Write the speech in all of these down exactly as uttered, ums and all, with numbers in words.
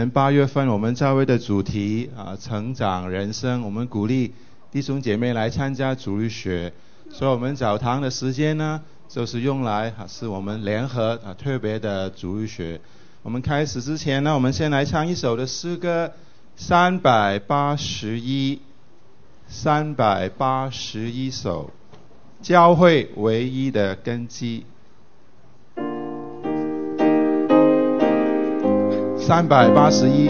年八月份我们教会的主题啊，成长人生，我们鼓励弟兄姐妹来参加主日学，所以我们早堂的时间呢，就是用来啊，是我们联合啊特别的主日学。我们开始之前呢，我们先来唱一首的诗歌，三百八十一，三百八十一首，教会唯一的根基。三百八十一。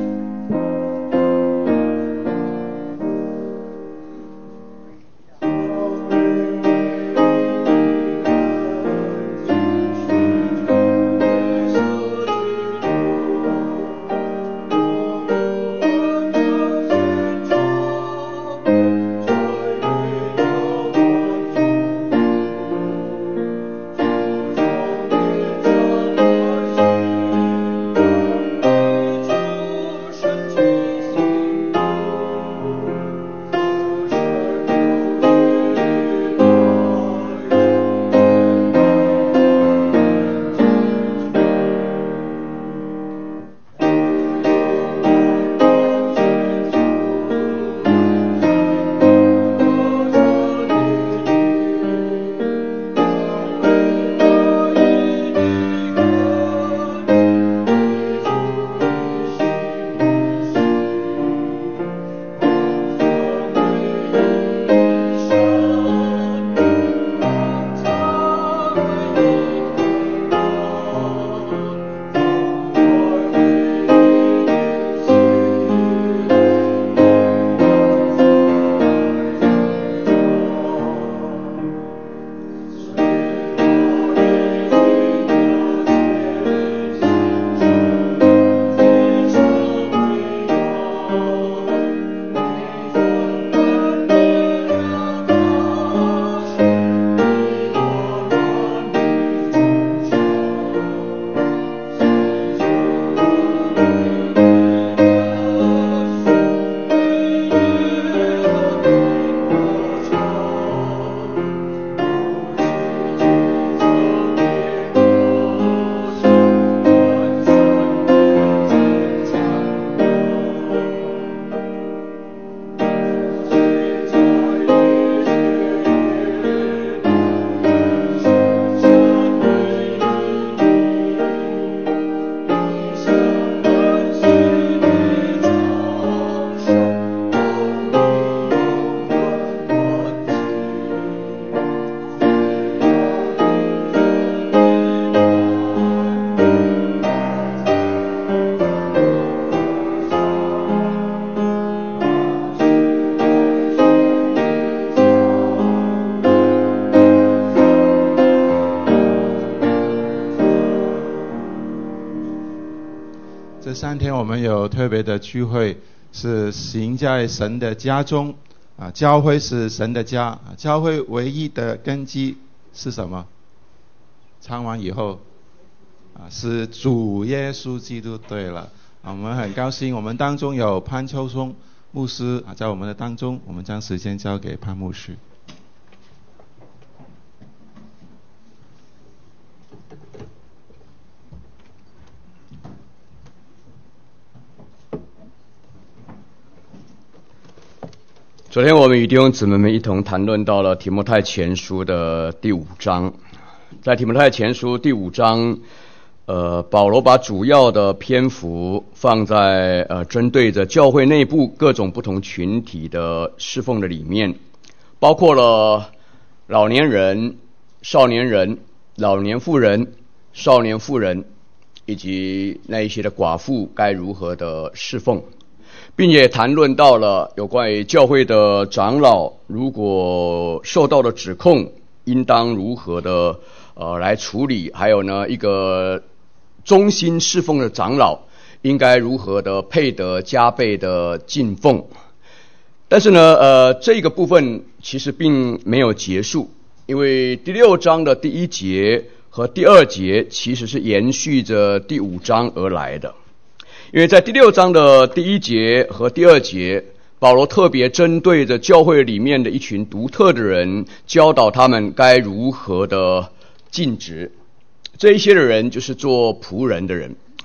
这三天我们有特别的聚会，是行在神的家中啊，教会是神的家，教会唯一的根基是什么？唱完以后啊，是主耶稣基督。对了啊，我们很高兴，我们当中有潘秋松牧师啊，在我们的当中，我们将时间交给潘牧师。 昨天我们与弟兄姊妹们一同谈论到了提摩太前书的第五章。在提摩太前书第五章，呃，保罗把主要的篇幅放在呃针对着教会内部各种不同群体的侍奉的里面，包括了老年人、少年人、老年妇人、少年妇人，以及那一些的寡妇该如何的侍奉。并且谈论到了有关于教会的长老，如果受到的指控，应当如何的呃来处理，还有呢，一个忠心侍奉的长老应该如何的配得加倍的敬奉。但是呢，呃，这个部分其实并没有结束，因为第六章的第一节和第二节其实是延续着第五章而来的。因为在第六章的第一节和第二节，保罗特别针对着教会里面的一群独特的人，教导他们该如何的尽职。这一些的人就是做仆人的人。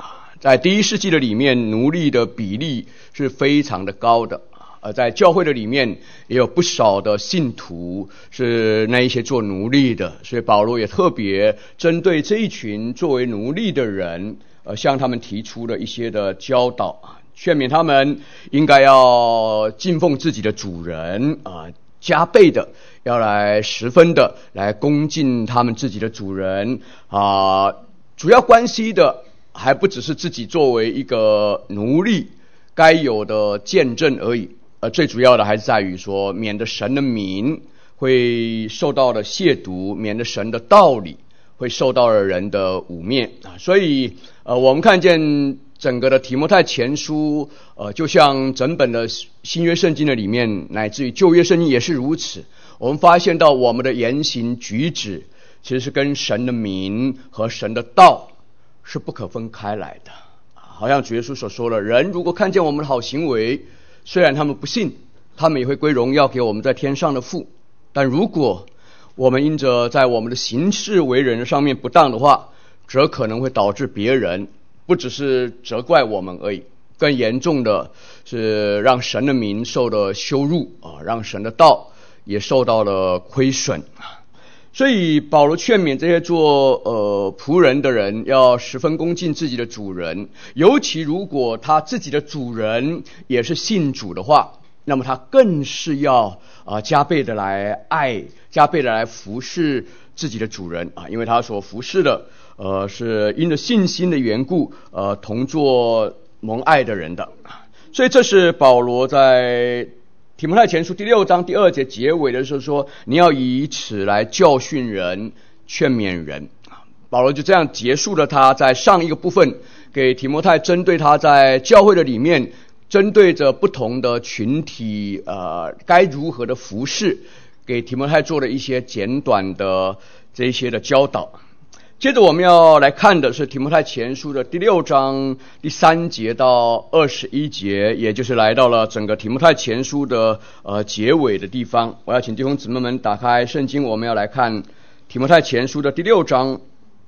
在第一世纪的里面，奴隶的比例是非常的高的。而在教会的里面也有不少的信徒是那一些做奴隶的，所以保罗也特别针对这一群作为奴隶的人，呃，向他们提出了一些的教导，劝勉他们应该要敬奉自己的主人啊、呃，加倍的要来十分的来恭敬他们自己的主人啊、呃。主要关系的还不只是自己作为一个奴隶该有的见证而已。呃，最主要的还是在于说，免得神的名会受到了亵渎，免得神的道理会受到了人的污蔑啊。所以，呃，我们看见整个的提摩太前书，呃，就像整本的新约圣经的里面，乃至于旧约圣经也是如此。我们发现到我们的言行举止，其实是跟神的名和神的道是不可分开来的。好像主耶稣所说的，人如果看见我们的好行为，虽然他们不信，他们也会归荣耀给我们在天上的父。但如果我们因着在我们的行事为人上面不当的话，则可能会导致别人不只是责怪我们而已，更严重的是让神的名受了羞辱啊，让神的道也受到了亏损。所以保罗劝勉这些做呃仆人的人要十分恭敬自己的主人，尤其如果他自己的主人也是信主的话，那么他更是要啊、呃、加倍的来爱，加倍的来服侍自己的主人啊，因为他所服侍的呃是因着信心的缘故呃同作蒙爱的人的。所以这是保罗在提摩太前书第六章第二节结尾的时候说，你要以此来教训人，劝勉人。保罗就这样结束了他在上一个部分给提摩太针对他在教会的里面针对着不同的群体呃该如何的服侍，给提摩太做了一些简短的这些的教导。接着我们要来看的是提摩太前书的第六章第三节到二十一节，也就是来到了整个提摩太前书的呃结尾的地方。我要请弟兄姊妹们打开圣经，我们要来看提摩太前书的第六章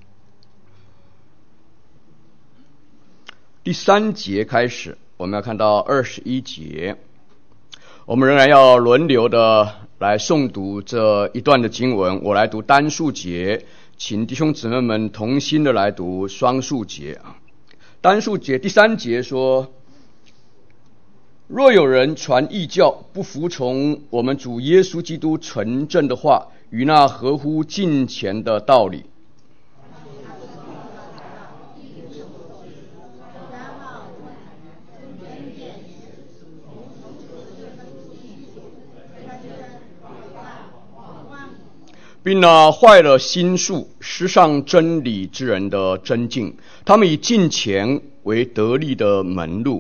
第三节开始，我们要看到二十一节。我们仍然要轮流的来诵读这一段的经文，我来读单数节，请弟兄姊妹们同心的来读双数节。单数节第三节说，若有人传异教，不服从我们主耶稣基督纯正的话与那合乎敬虔的道理，并拿坏了心术失上真理之人的真境，他们以敬虔为得力的门路。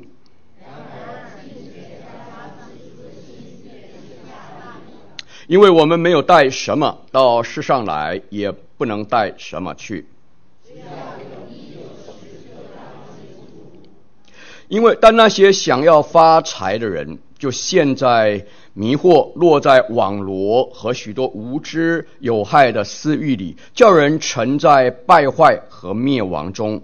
因为我们没有带什么到世上来，也不能带什么去。因为但那些想要发财的人，就陷在迷惑，落在网罗和许多无知有害的私欲里，叫人沉在败坏和灭亡中。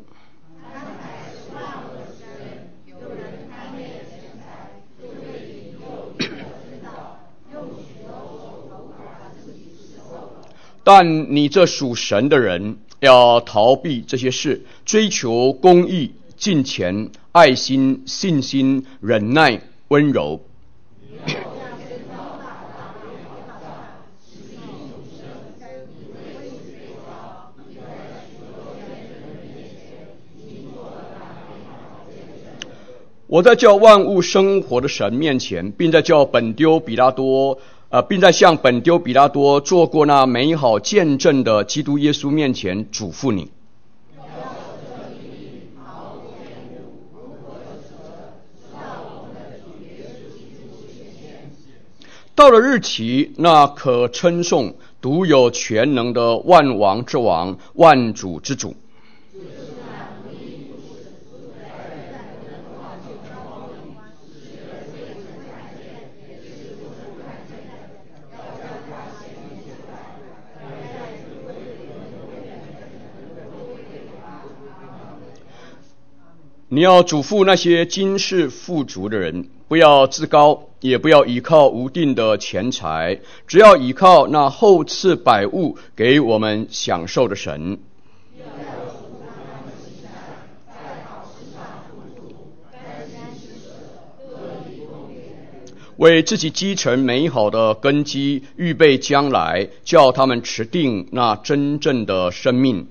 但你这属神的人，要逃避这些事，追求公义、敬虔、爱心、信心、忍耐、温柔。我在叫万物生活的神面前，并在叫本丢比拉多呃，并在向本丢比拉多做过那美好见证的基督耶稣面前嘱咐你，到了日期，那可称颂独有全能的万王之王、万主之主， 你要嘱咐那些今世富足的人，不要自高，也不要倚靠无定的钱财，只要倚靠那厚赐百物给我们享受的神。为自己积成美好的根基，预备将来，叫他们持定那真正的生命。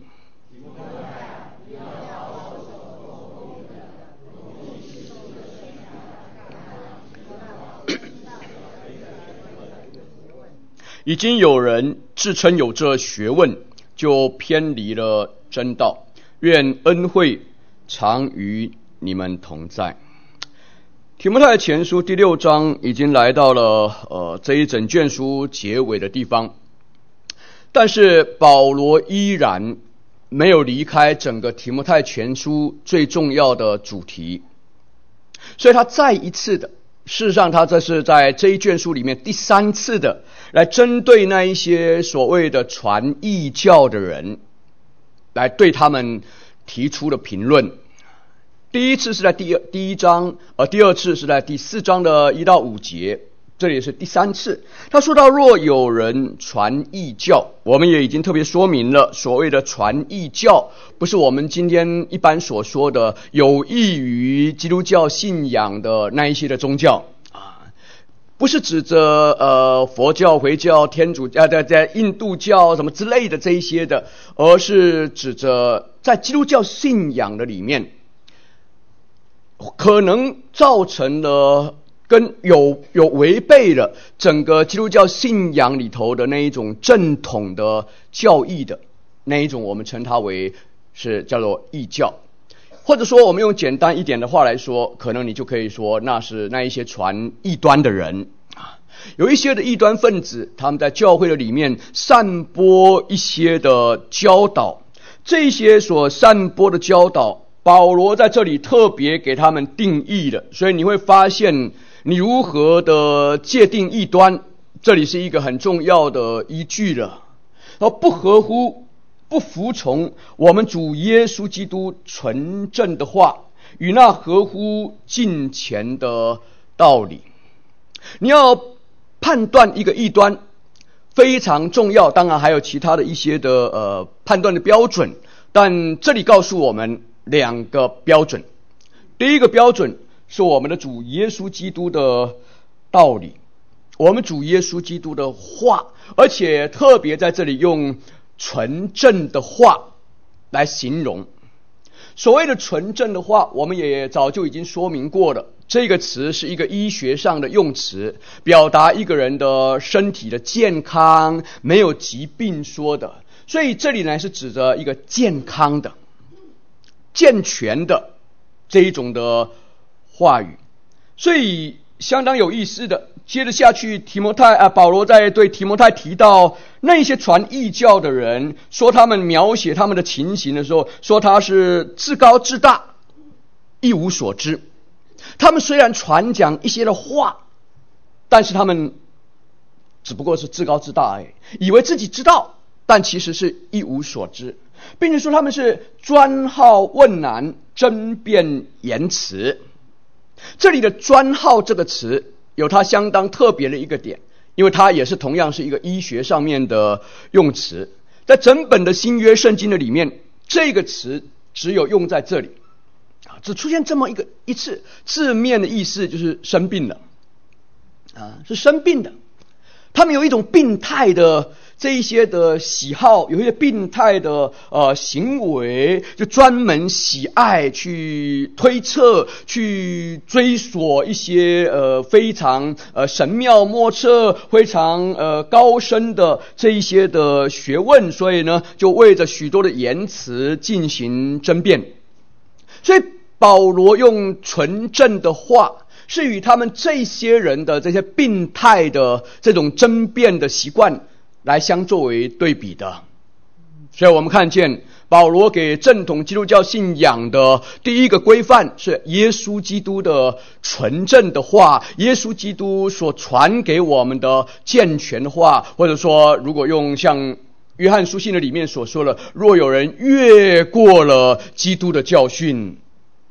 已经有人自称有这学问，就偏离了真道。愿恩惠常与你们同在。提摩太前书第六章已经来到了呃这一整卷书结尾的地方，但是保罗依然没有离开整个提摩太前书最重要的主题，所以他再一次的，事实上他这是在这一卷书里面第三次的来针对那一些所谓的传异教的人，来对他们提出了评论。第一次是在第二第一章，而第二次是在第四章的一到五节，这里是第三次。他说到若有人传异教，我们也已经特别说明了，所谓的传异教不是我们今天一般所说的有益于基督教信仰的那一些的宗教啊，不是指着呃佛教、回教、天主教、在在印度教什么之类的这一些的，而是指着在基督教信仰的里面，可能造成了跟有有违背了整个基督教信仰里头的那一种正统的教义的那一种，我们称它为是叫做异教，或者说我们用简单一点的话来说，可能你就可以说那是那一些传异端的人啊，有一些的异端分子，他们在教会的里面散播一些的教导，这些所散播的教导，保罗在这里特别给他们定义的，所以你会发现你如何的界定异端，这里是一个很重要的依据了。而不合乎、不服从我们主耶稣基督纯正的话，与那合乎敬虔的道理，你要判断一个异端非常重要，当然还有其他的一些的呃判断的标准，但这里告诉我们两个标准。第一个标准是我们的主耶稣基督的道理，我们主耶稣基督的话，而且特别在这里用纯正的话来形容。所谓的纯正的话，我们也早就已经说明过了，这个词是一个医学上的用词，表达一个人的身体的健康，没有疾病说的，所以这里呢是指着一个健康的、健全的这一种的话语。所以相当有意思的，接着下去提摩太啊，保罗在对提摩太提到那些传异教的人，说他们描写他们的情形的时候，说他是自高自大，一无所知。他们虽然传讲一些的话，但是他们只不过是自高自大而已，以为自己知道，但其实是一无所知，并且说他们是专好问难，争辩言辞。这里的专好这个词有它相当特别的一个点，因为它也是同样是一个医学上面的用词，在整本的新约圣经的里面，这个词只有用在这里，只出现这么一个一次，字面的意思就是生病了啊，是生病的。他们有一种病态的这一些的喜好，有一些病态的呃行为，就专门喜爱去推测、去追索一些呃非常呃神妙莫测、非常呃高深的这一些的学问，所以呢，就为着许多的言辞进行争辩。所以保罗用纯正的话，是与他们这些人的这些病态的这种争辩的习惯来相作为对比的。所以我们看见保罗给正统基督教信仰的第一个规范是耶稣基督的纯正的话，耶稣基督所传给我们的健全的话，或者说如果用像约翰书信的里面所说的，若有人越过了基督的教训，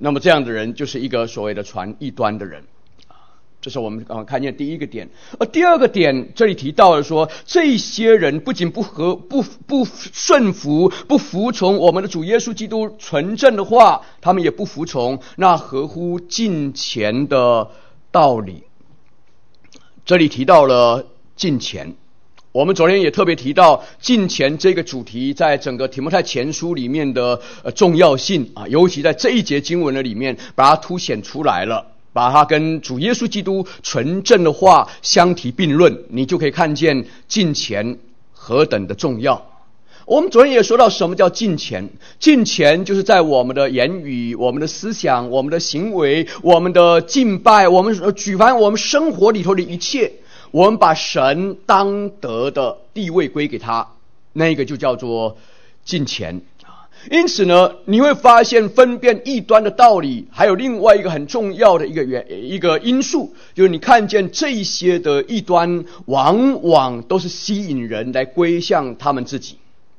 那么这样的人就是一个所谓的传异端的人。这是我们刚刚看见第一个点。而第二个点，这里提到了说，这些人不仅不合不不顺服、不服从我们的主耶稣基督纯正的话，他们也不服从那合乎敬虔的道理。这里提到了敬虔，我们昨天也特别提到敬虔这个主题在整个提摩太前书里面的呃重要性啊，尤其在这一节经文的里面把它凸显出来了。把它跟主耶稣基督纯正的话相提并论，你就可以看见敬虔何等的重要。我们昨天也说到什么叫敬虔，敬虔就是在我们的言语、我们的思想、我们的行为、我们的敬拜、我们举凡我们生活里头的一切，我们把神当得的地位归给他，那个就叫做敬虔。因此呢，你会发现分辨异端的道理还有另外一个很重要的一个原一个因素，就是你看见这些的异端往往都是吸引人来归向他们自己。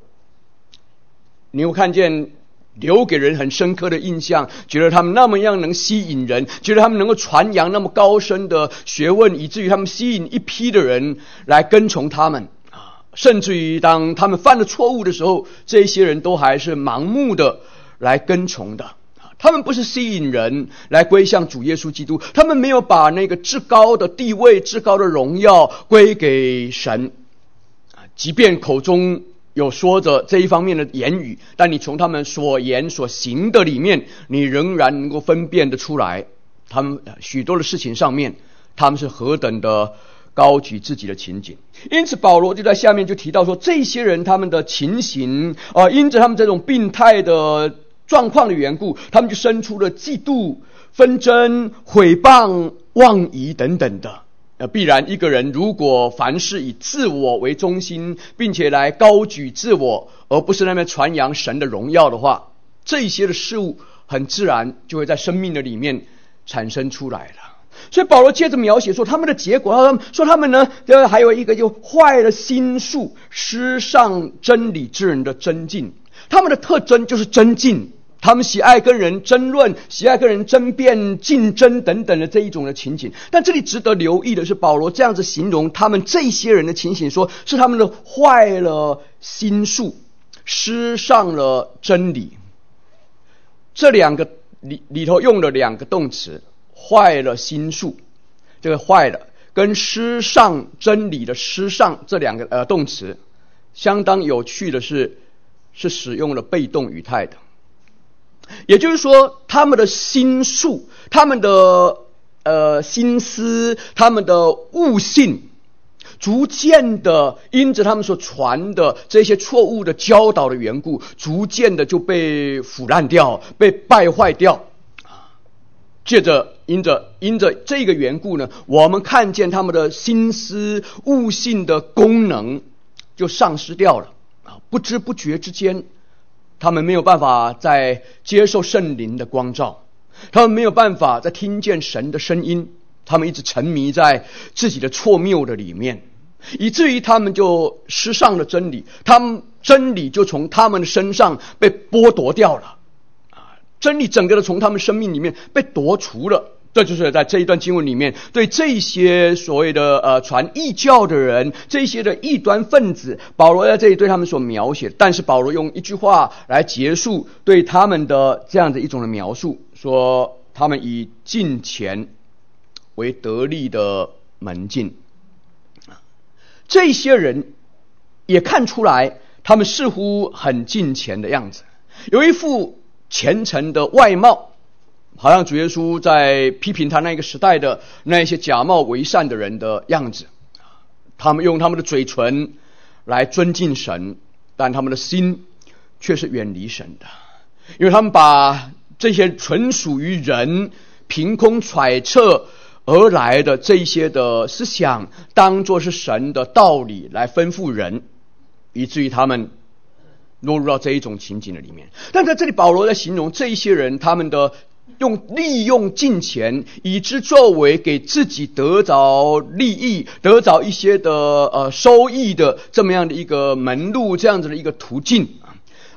你会看见留给人很深刻的印象，觉得他们那么样能吸引人，觉得他们能够传扬那么高深的学问，以至于他们吸引一批的人来跟从他们。甚至于当他们犯了错误的时候，这些人都还是盲目的来跟从的。他们不是吸引人来归向主耶稣基督，他们没有把那个至高的地位、至高的荣耀归给神。即便口中有说着这一方面的言语，但你从他们所言所行的里面，你仍然能够分辨得出来，他们许多的事情上面，他们是何等的高举自己的情景。因此保罗就在下面就提到说，这些人他们的情形呃，因着他们这种病态的状况的缘故，他们就生出了嫉妒、纷争、毁谤、妄疑等等的。呃，必然一个人如果凡事以自我为中心，并且来高举自我，而不是那边传扬神的荣耀的话，这些的事物很自然就会在生命的里面产生出来了。所以保罗接着描写说他们的结果，他们说他们呢，呃，还有一个就坏了心术，失上真理之人的争竞。他们的特征就是争竞，他们喜爱跟人争论，喜爱跟人争辩、竞争等等的这一种的情景。但这里值得留意的是，保罗这样子形容他们这些人的情形，说是他们的坏了心术，失上了真理。这两个里里头用了两个动词，坏了心术，这个坏了跟失上真理的失上这两个呃动词，相当有趣的是，是使用了被动语态的。也就是说，他们的心术、他们的呃心思、他们的悟性，逐渐的因着他们所传的这些错误的教导的缘故，逐渐的就被腐烂掉、被败坏掉。接着因着因着这个缘故呢，我们看见他们的心思悟性的功能就丧失掉了啊！不知不觉之间，他们没有办法再接受圣灵的光照，他们没有办法再听见神的声音，他们一直沉迷在自己的错谬的里面，以至于他们就失上了真理，他们真理就从他们的身上被剥夺掉了。真理整个的从他们生命里面被夺除了。这就是在这一段经文里面对这些所谓的呃传异教的人，这些的异端分子，保罗在这里对他们所描写。但是保罗用一句话来结束对他们的这样的一种的描述，说他们以敬虔为得力的门径。这些人也看出来他们似乎很敬虔的样子，有一副虔诚的外貌，好像主耶稣在批评他那个时代的那些假冒为善的人的样子。他们用他们的嘴唇来尊敬神，但他们的心却是远离神的，因为他们把这些纯属于人凭空揣测而来的这些的思想当作是神的道理来吩咐人，以至于他们落入到这一种情景的里面。但在这里保罗在形容这一些人，他们的用利用金钱以之作为给自己得着利益、得着一些的呃收益的这么样的一个门路，这样子的一个途径。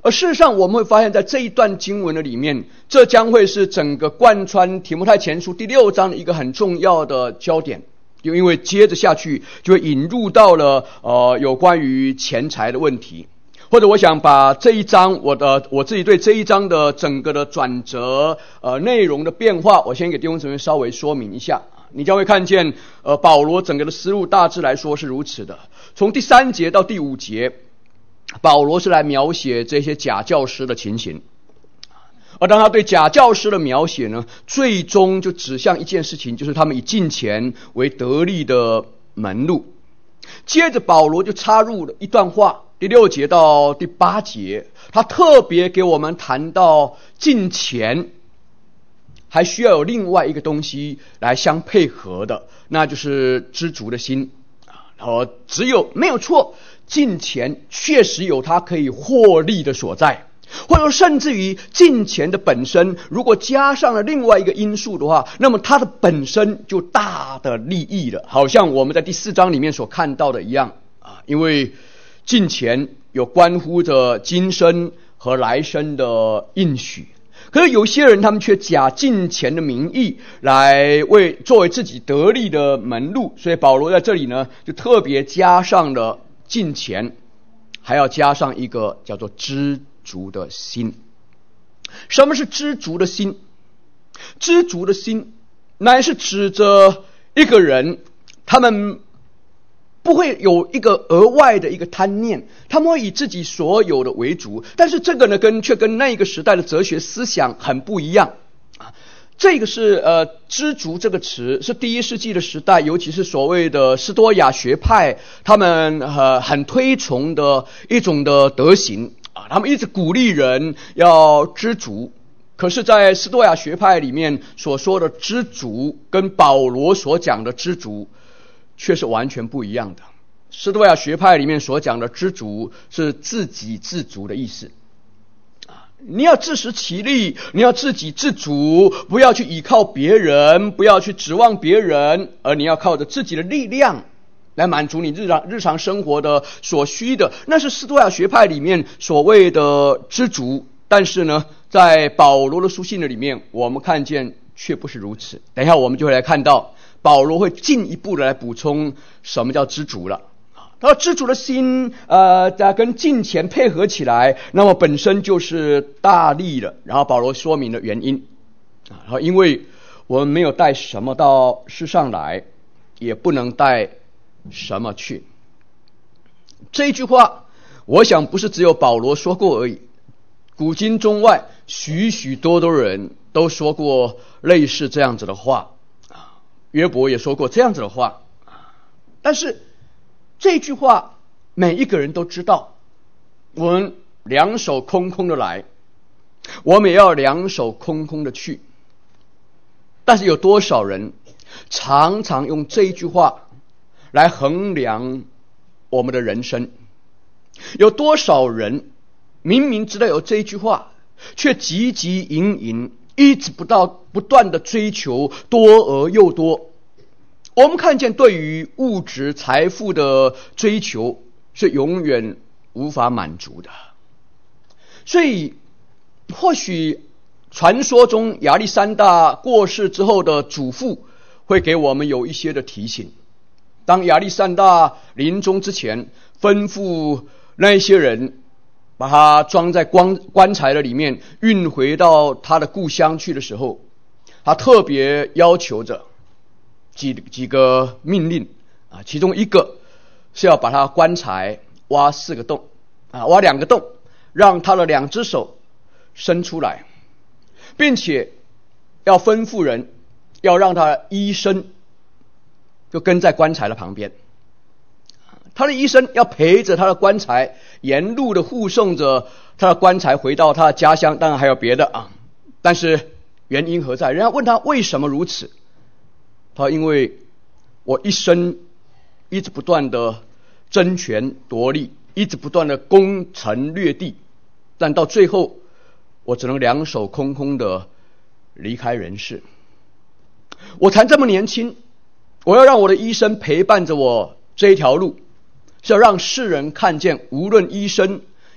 而事实上我们会发现在这一段经文的里面，这将会是整个贯穿提摩太前书第六章的一个很重要的焦点，因为接着下去就会引入到了呃有关于钱财的问题。或者我想把这一章我的我自己对这一章的整个的转折呃内容的变化，我先给弟兄姊妹稍微说明一下。你将会看见呃保罗整个的思路大致来说是如此的。从第三节到第五节，保罗是来描写这些假教师的情形，而当他对假教师的描写呢，最终就指向一件事情，就是他们以金钱为得利的门路。接着保罗就插入了一段话，第六节到第八节，他特别给我们谈到金钱还需要有另外一个东西来相配合的，那就是知足的心。然后只有没有错，金钱确实有它可以获利的所在，或者说甚至于金钱的本身如果加上了另外一个因素的话，那么它的本身就大的利益了，好像我们在第四章里面所看到的一样啊，因为金钱有关乎着今生和来生的应许。可是有些人他们却假金钱的名义来为作为自己得利的门路，所以保罗在这里呢就特别加上了金钱，还要加上一个叫做知足的心。什么是知足的心？知足的心乃是指着一个人，他们不会有一个额外的一个贪念，他们会以自己所有的为主。但是这个呢，跟却跟那个时代的哲学思想很不一样啊。这个是呃知足这个词是第一世纪的时代，尤其是所谓的斯多亚学派，他们呃很推崇的一种的德行啊，他们一直鼓励人要知足。可是在斯多亚学派里面所说的知足，跟保罗所讲的知足却是完全不一样的。斯多亚学派里面所讲的知足是自给自足的意思啊，你要自食其力，你要自给自足，不要去依靠别人，不要去指望别人，而你要靠着自己的力量来满足你日常日常生活的所需的，那是斯多亚学派里面所谓的知足。但是呢，在保罗的书信的里面，我们看见却不是如此。等一下我们就会来看到保罗会进一步的来补充什么叫知足了。他说知足的心呃跟金钱配合起来，那么本身就是大利了。然后保罗说明了原因，然后因为我们没有带什么到世上来，也不能带什么去。这一句话我想不是只有保罗说过而已，古今中外许许多多人都说过类似这样子的话，约伯也说过这样子的话。但是这句话每一个人都知道，我们两手空空的来，我们也要两手空空的去。但是有多少人常常用这一句话来衡量我们的人生？有多少人明明知道有这一句话，却汲汲营营，一直不到不断的追求多而又多。我们看见对于物质财富的追求是永远无法满足的。所以或许传说中亚历山大过世之后的祖父会给我们有一些的提醒。当亚历山大临终之前吩咐那些人把他装在棺棺材的里面运回到他的故乡去的时候，他特别要求着几几个命令啊，其中一个是要把他棺材挖四个洞啊，挖两个洞，让他的两只手伸出来，并且要吩咐人要让他的医生就跟在棺材的旁边，他的医生要陪着他的棺材沿路的护送着他的棺材回到他的家乡。当然还有别的啊，但是原因何在？人家问他为什么如此，他说因为我一生一直不断的争权夺利，一直不断的攻城略地，但到最后我只能两手空空的离开人世。我才这么年轻，我要让我的医生陪伴着我这一条路，是要让世人看见，无论医生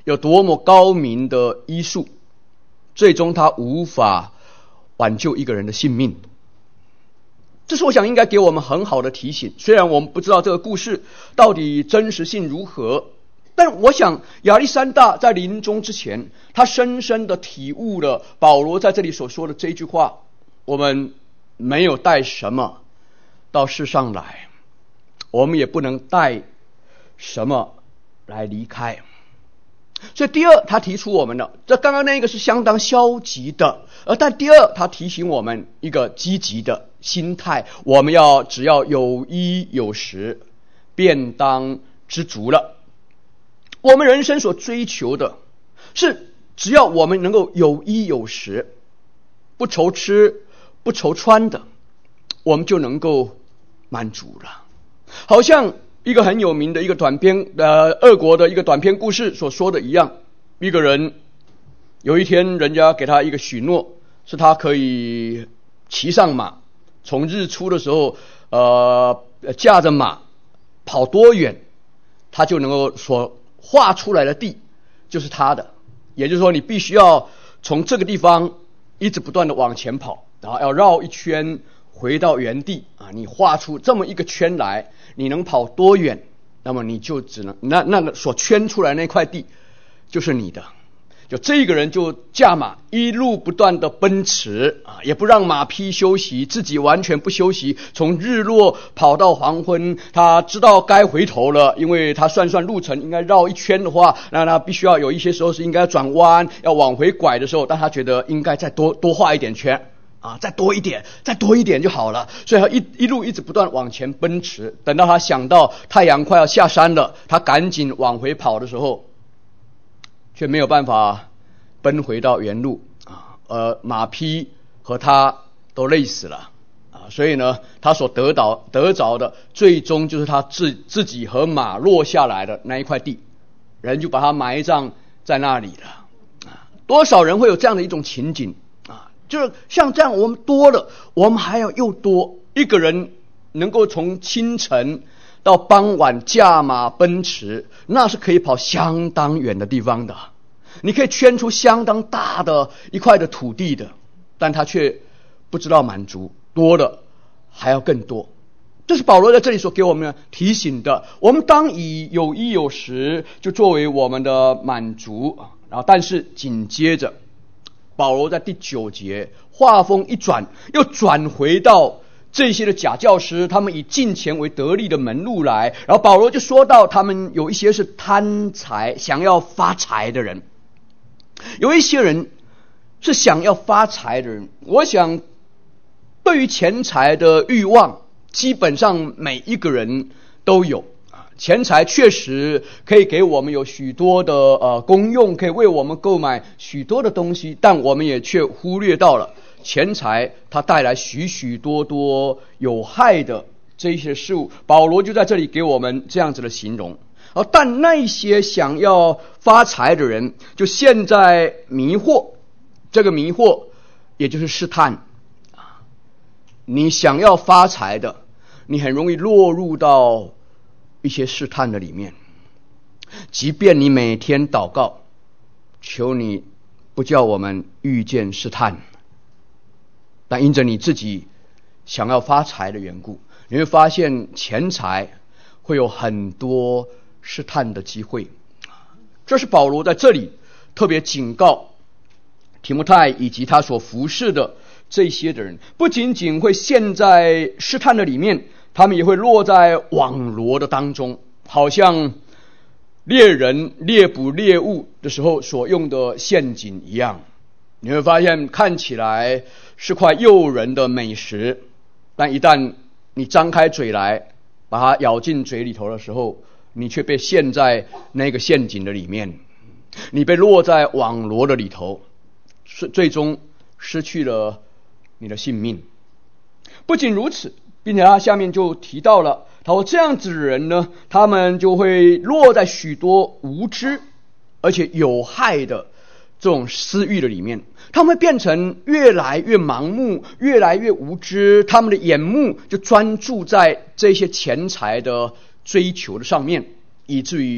有多么高明的医术，最终他无法挽救一个人的性命。这是我想应该给我们很好的提醒。虽然我们不知道这个故事到底真实性如何，但我想亚历山大在临终之前，他深深的体悟了保罗在这里所说的这句话：我们没有带什么到世上来，我们也不能带什么来离开。所以第二，他提出我们的，这刚刚那个是相当消极的，而但第二，他提醒我们一个积极的心态，我们要只要有衣有食，便当知足了。我们人生所追求的是，只要我们能够有衣有食，不愁吃不愁穿的，我们就能够满足了。好像一个很有名的一个短篇呃，俄国的一个短篇故事所说的一样，一个人有一天人家给他一个许诺，是他可以骑上马，从日出的时候呃驾着马跑多远，他就能够所画出来的地就是他的。也就是说，你必须要从这个地方一直不断的往前跑，然后要绕一圈回到原地啊！你画出这么一个圈来，你能跑多远，那么你就只能那那个所圈出来那块地就是你的。就这个人就驾马一路不断的奔驰啊，也不让马匹休息，自己完全不休息，从日落跑到黄昏。他知道该回头了，因为他算算路程，应该绕一圈的话，那他必须要有一些时候是应该转弯，要往回拐的时候，但他觉得应该再多多画一点圈啊，再多一点，再多一点就好了。所以他一一路一直不断往前奔驰。等到他想到太阳快要下山了，他赶紧往回跑的时候，却没有办法奔回到原路啊，呃，马匹和他都累死了啊，所以呢，他所得到得着的，最终就是他自自己和马落下来的那一块地，人就把他埋葬在那里了啊。多少人会有这样的一种情景啊？就是像这样，我们多了，我们还要又多。一个人能够从清晨到傍晚驾马奔驰，那是可以跑相当远的地方的，你可以圈出相当大的一块的土地的，但他却不知道满足，多了还要更多。这是保罗在这里所给我们提醒的，我们当以有衣有食就作为我们的满足。然后但是紧接着保罗在第九节话锋一转，又转回到这些的假教师，他们以金钱为得利的门路来。然后保罗就说到，他们有一些是贪财想要发财的人，有一些人是想要发财的人。我想对于钱财的欲望，基本上每一个人都有。钱财确实可以给我们有许多的呃功用，可以为我们购买许多的东西，但我们也却忽略到了钱财它带来许许多多有害的这些事物。保罗就在这里给我们这样子的形容。而但那些想要发财的人就陷在迷惑，这个迷惑也就是试探。你想要发财的，你很容易落入到一些试探的里面。即便你每天祷告，求你不叫我们遇见试探，但因着你自己想要发财的缘故，你会发现钱财会有很多试探的机会。这是保罗在这里特别警告提摩太以及他所服侍的这些的人，不仅仅会陷在试探的里面，他们也会落在网罗的当中，好像猎人猎捕猎物的时候所用的陷阱一样。你会发现看起来是块诱人的美食，但一旦你张开嘴来把它咬进嘴里头的时候，你却被陷在那个陷阱的里面，你被落在网罗的里头，最终失去了你的性命。不仅如此，并且他下面就提到了，他说这样子的人呢，他们就会落在许多无知而且有害的这种私欲的里面，他们会变成越来越盲目，越来越无知，他们的眼目就专注在这些钱财的追求的上面，以至于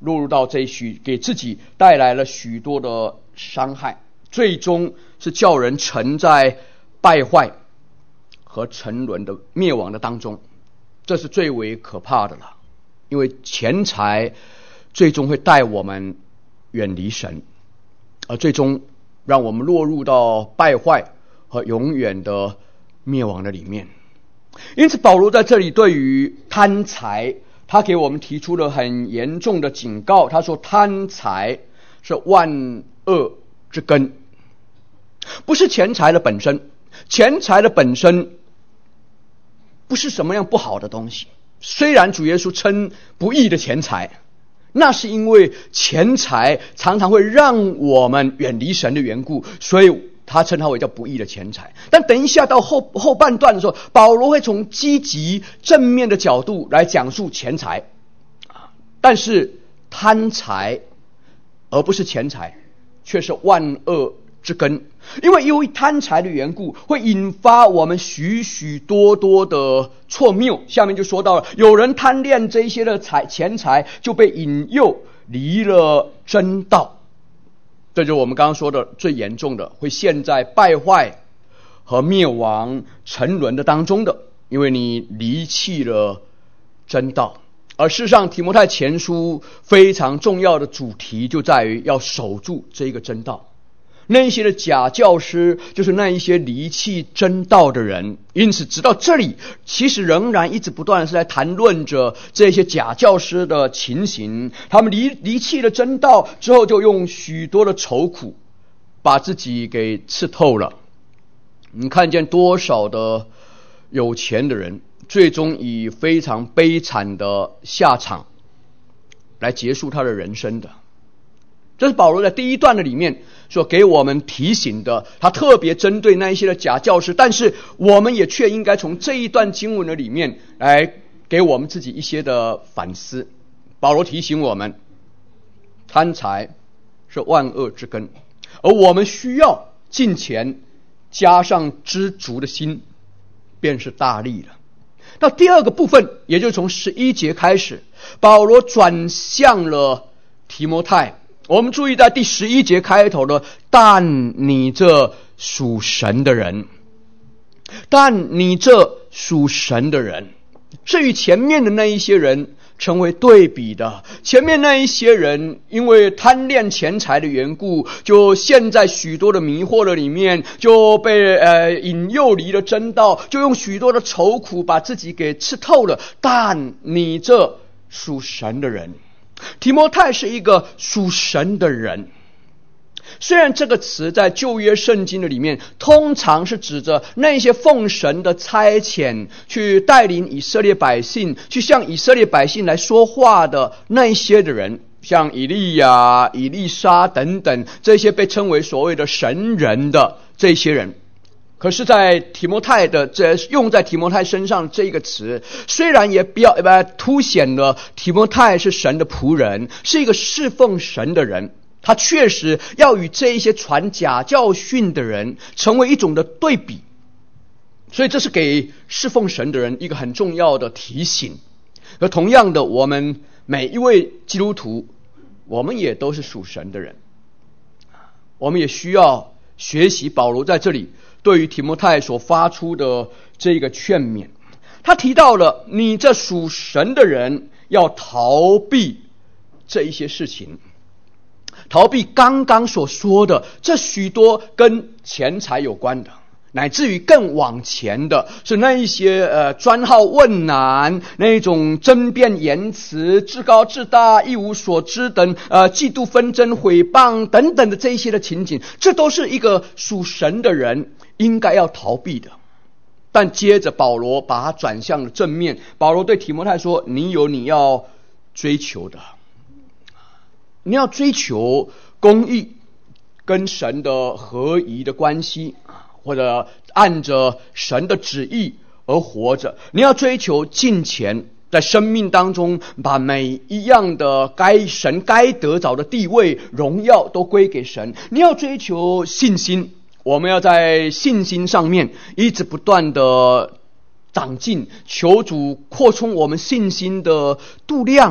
落入到这许，给自己带来了许多的伤害，最终是叫人沉在败坏和沉沦的灭亡的当中。这是最为可怕的了，因为钱财最终会带我们远离神，而最终让我们落入到败坏和永远的灭亡的里面。因此保罗在这里对于贪财，他给我们提出了很严重的警告。他说贪财是万恶之根，不是钱财的本身，钱财的本身不是什么样不好的东西。虽然主耶稣称不义的钱财，那是因为钱财常常会让我们远离神的缘故，所以他称它为叫不义的钱财。但等一下到后后半段的时候，保罗会从积极正面的角度来讲述钱财，但是贪财而不是钱财却是万恶之根。因为由于贪财的缘故，会引发我们许许多多的错谬。下面就说到了，有人贪恋这些的财钱财，就被引诱离了真道。这就是我们刚刚说的最严重的，会陷在败坏和灭亡沉沦的当中的，因为你离弃了真道。而事实上提摩太前书非常重要的主题就在于要守住这个真道。那一些的假教师就是那一些离弃真道的人。因此直到这里其实仍然一直不断的是在谈论着这些假教师的情形。他们离离弃了真道之后，就用许多的愁苦把自己给刺透了。你看见多少的有钱的人最终以非常悲惨的下场来结束他的人生的。这是保罗在第一段的里面所给我们提醒的，他特别针对那一些的假教师，但是我们也却应该从这一段经文的里面来给我们自己一些的反思。保罗提醒我们，贪财是万恶之根，而我们需要敬虔加上知足的心，便是大利了。到第二个部分，也就是从十一节开始，保罗转向了提摩太。我们注意在第十一节开头的，但你这属神的人，但你这属神的人，是与前面的那一些人成为对比的。前面那一些人因为贪恋钱财的缘故，就陷在许多的迷惑的里面，就被呃引诱离了真道，就用许多的愁苦把自己给刺透了。但你这属神的人，提摩太是一个属神的人。虽然这个词在旧约圣经的里面通常是指着那些奉神的差遣去带领以色列百姓，去向以色列百姓来说话的那一些的人，像以利亚、以利沙等等，这些被称为所谓的神人的这些人。可是在提摩太的这用在提摩太身上这个词，虽然也比较呃凸显了提摩太是神的仆人，是一个侍奉神的人，他确实要与这一些传假教训的人成为一种的对比。所以这是给侍奉神的人一个很重要的提醒。而同样的，我们每一位基督徒，我们也都是属神的人，我们也需要学习保罗在这里对于提摩太所发出的这个劝勉。他提到了你这属神的人要逃避这一些事情，逃避刚刚所说的这许多跟钱财有关的，乃至于更往前的是那一些呃专好问难，那种争辩言辞，自高自大，一无所知等呃嫉妒纷争毁谤等等的这一些的情景，这都是一个属神的人应该要逃避的。但接着保罗把它转向了正面，保罗对提摩太说，你有你要追求的，你要追求公义跟神的合宜的关系，或者按着神的旨意而活着。你要追求敬虔，在生命当中把每一样的该神该得着的地位荣耀都归给神。你要追求信心，我们要在信心上面一直不断的长进，求主扩充我们信心的度量，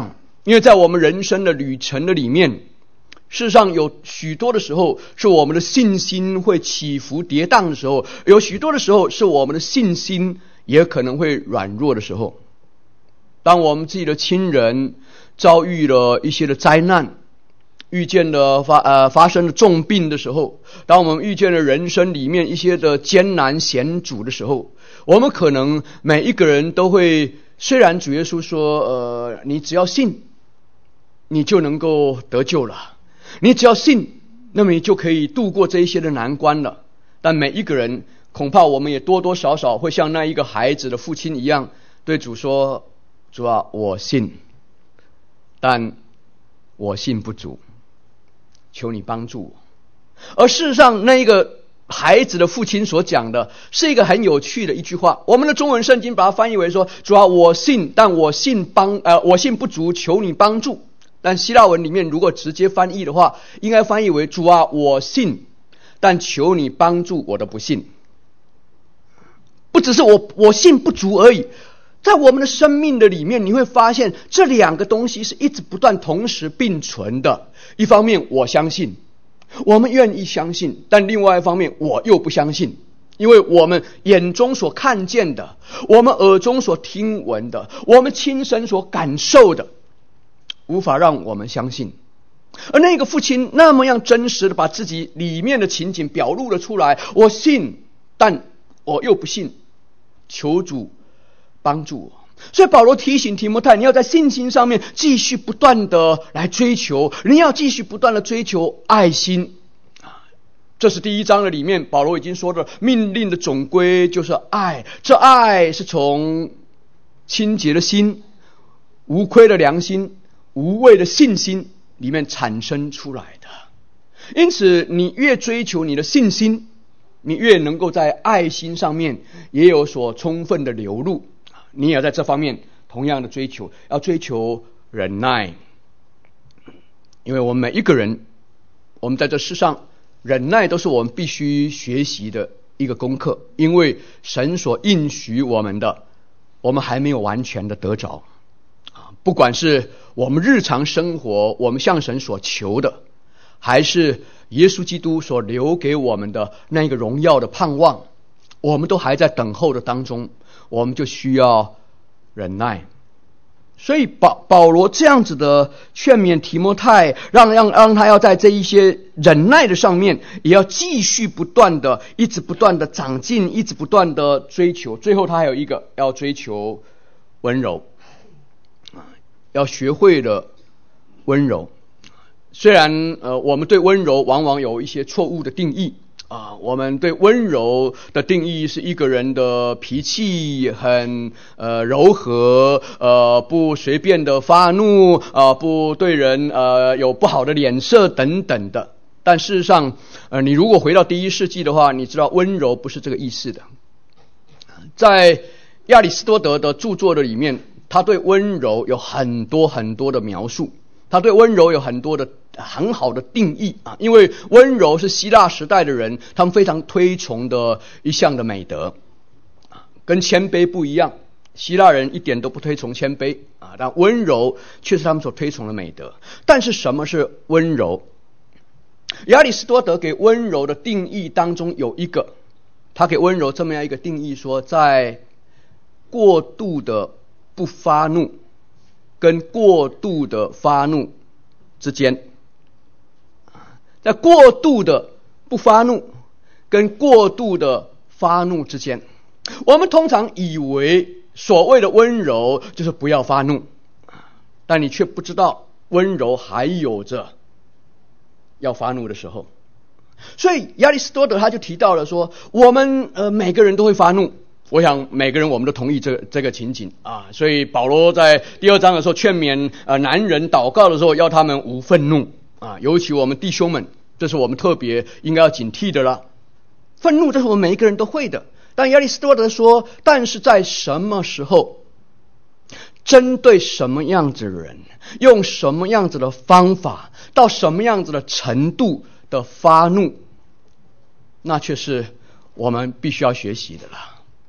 因为在我们人生的旅程的里面，事实上有许多的时候是我们的信心会起伏跌宕的时候，有许多的时候是我们的信心也可能会软弱的时候。当我们自己的亲人遭遇了一些的灾难，遇见了发呃发生了重病的时候，当我们遇见了人生里面一些的艰难险阻的时候，我们可能每一个人都会，虽然主耶稣说呃你只要信你就能够得救了，你只要信那么你就可以度过这一些的难关了，但每一个人恐怕我们也多多少少会像那一个孩子的父亲一样，对主说，主啊，我信，但我信不足，求你帮助我。而事实上那一个孩子的父亲所讲的是一个很有趣的一句话，我们的中文圣经把它翻译为说，主啊，我信，但我信帮呃我信不足，求你帮助。但希腊文里面如果直接翻译的话，应该翻译为，主啊，我信，但求你帮助我的不信。不只是我我信不足而已，在我们的生命的里面，你会发现这两个东西是一直不断同时并存的。一方面我相信，我们愿意相信，但另外一方面我又不相信，因为我们眼中所看见的，我们耳中所听闻的，我们亲身所感受的，无法让我们相信。而那个父亲那么样真实的把自己里面的情景表露了出来，我信，但我又不信，求主帮助我。所以保罗提醒提摩太，你要在信心上面继续不断的来追求，你要继续不断的追求爱心。这是第一章的里面保罗已经说的，命令的总归就是爱，这爱是从清洁的心、无亏的良心、无畏的信心里面产生出来的。因此你越追求你的信心，你越能够在爱心上面也有所充分的流露，你也要在这方面同样的追求，要追求忍耐。因为我们每一个人，我们在这世上忍耐都是我们必须学习的一个功课，因为神所应许我们的，我们还没有完全的得着。不管是我们日常生活我们向神所求的，还是耶稣基督所留给我们的那个荣耀的盼望，我们都还在等候的当中，我们就需要忍耐。所以保保罗这样子的劝勉提摩太，让让让他要在这一些忍耐的上面，也要继续不断的，一直不断的长进，一直不断的追求。最后他还有一个要追求温柔，要学会了温柔。虽然呃我们对温柔往往有一些错误的定义啊，我们对温柔的定义是一个人的脾气很呃柔和，呃不随便的发怒，呃不对人呃有不好的脸色等等的。但事实上呃你如果回到第一世纪的话，你知道温柔不是这个意思的。在亚里士多德的著作的里面，他对温柔有很多很多的描述，他对温柔有很多的很好的定义啊，因为温柔是希腊时代的人他们非常推崇的一项的美德，跟谦卑不一样。希腊人一点都不推崇谦卑啊，但温柔却是他们所推崇的美德。但是什么是温柔？亚里士多德给温柔的定义当中有一个，他给温柔这么样一个定义说，在过度的不发怒跟过度的发怒之间，在过度的不发怒跟过度的发怒之间，我们通常以为所谓的温柔就是不要发怒，但你却不知道温柔还有着要发怒的时候。所以亚里士多德他就提到了说，我们呃每个人都会发怒，我想每个人我们都同意这个这个情景啊。所以保罗在第二章的时候劝勉呃男人祷告的时候，要他们无愤怒啊，尤其我们弟兄们，这是我们特别应该要警惕的了。愤怒这是我们每一个人都会的，但亚里士多德说，但是在什么时候，针对什么样子的人，用什么样子的方法，到什么样子的程度的发怒，那却是我们必须要学习的了。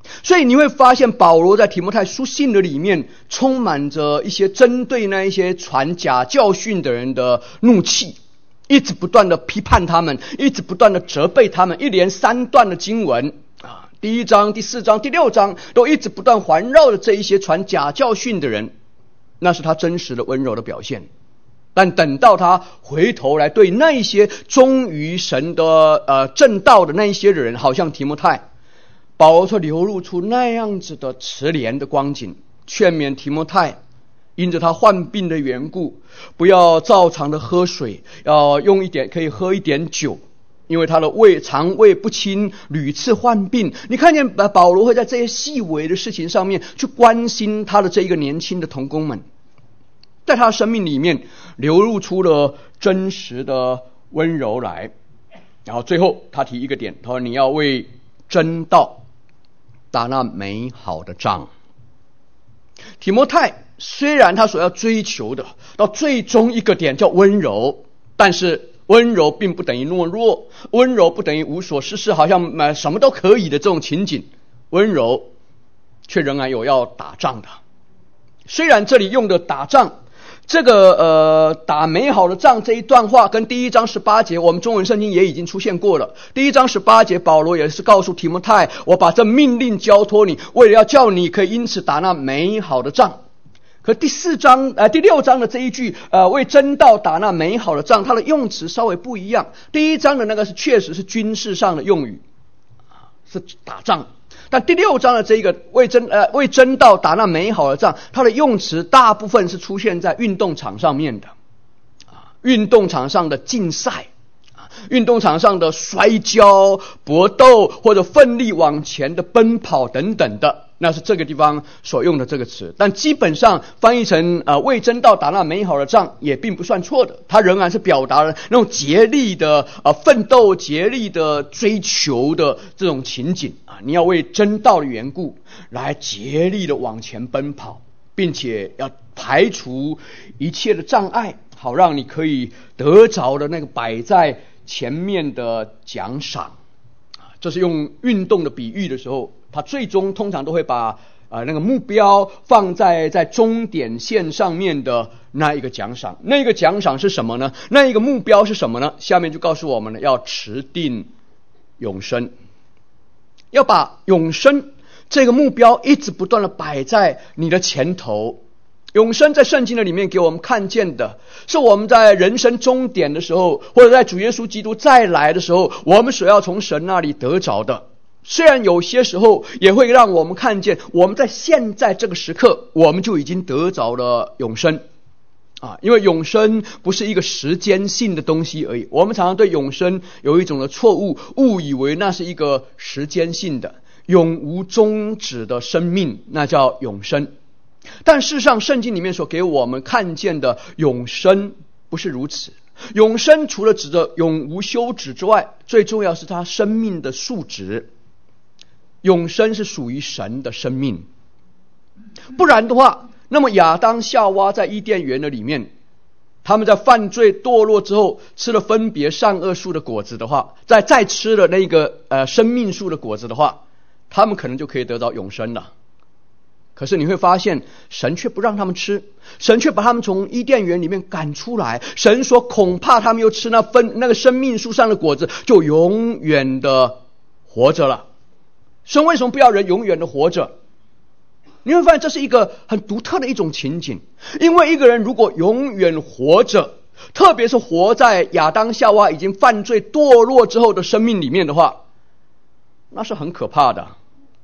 所以你会发现保罗在提摩太书信的里面充满着一些针对那一些传假教训的人的怒气，一直不断的批判他们，一直不断的责备他们，一连三段的经文啊，第一章、第四章、第六章都一直不断环绕着这一些传假教训的人，那是他真实的温柔的表现。但等到他回头来对那一些忠于神的呃正道的那一些人，好像提摩太，保罗却流露出那样子的慈怜的光景，劝勉提摩太因着他患病的缘故，不要照常的喝水，要用一点可以喝一点酒，因为他的胃肠胃不清，屡次患病。你看见保罗会在这些细微的事情上面去关心他的这一个年轻的同工们，在他的生命里面流露出了真实的温柔来。然后最后他提一个点，他说你要为真道打那美好的仗。提摩太虽然他所要追求的到最终一个点叫温柔，但是温柔并不等于懦弱，温柔不等于无所事事，好像什么都可以的这种情景，温柔却仍然有要打仗的。虽然这里用的打仗，这个呃打美好的仗这一段话跟第一章十八节我们中文圣经也已经出现过了。第一章十八节保罗也是告诉提摩太，我把这命令交托你，为了要叫你可以因此打那美好的仗。可第四章呃第六章的这一句呃为真道打那美好的仗，它的用词稍微不一样。第一章的那个是确实是军事上的用语，是打仗。但第六章的这个为真呃为真道打那美好的仗，它的用词大部分是出现在运动场上面的啊，运动场上的竞赛啊，运动场上的摔跤、搏斗或者奋力往前的奔跑等等的，那是这个地方所用的这个词。但基本上翻译成呃为真道打那美好的仗也并不算错的，它仍然是表达了那种竭力的呃奋斗、竭力的追求的这种情景啊。你要为真道的缘故来竭力的往前奔跑，并且要排除一切的障碍，好让你可以得着的那个摆在前面的奖赏啊。这是用运动的比喻的时候，他最终通常都会把呃那个目标放在在终点线上面的那一个奖赏。那个奖赏是什么呢？那一个目标是什么呢？下面就告诉我们了，要持定永生，要把永生这个目标一直不断的摆在你的前头。永生在圣经的里面给我们看见的是我们在人生终点的时候，或者在主耶稣基督再来的时候，我们所要从神那里得着的。虽然有些时候也会让我们看见我们在现在这个时刻我们就已经得着了永生啊，因为永生不是一个时间性的东西而已。我们常常对永生有一种的错误，误以为那是一个时间性的永无终止的生命，那叫永生。但事实上圣经里面所给我们看见的永生不是如此。永生除了指着永无休止之外，最重要是它生命的数值。永生是属于神的生命，不然的话，那么亚当夏娃在伊甸园的里面，他们在犯罪堕落之后吃了分别善恶树的果子的话，再再吃了那个呃生命树的果子的话，他们可能就可以得到永生了。可是你会发现神却不让他们吃，神却把他们从伊甸园里面赶出来。神说恐怕他们又吃那分那个生命树上的果子，就永远的活着了。神为什么不要人永远的活着？你会发现这是一个很独特的一种情景。因为一个人如果永远活着，特别是活在亚当夏娃已经犯罪堕落之后的生命里面的话，那是很可怕的，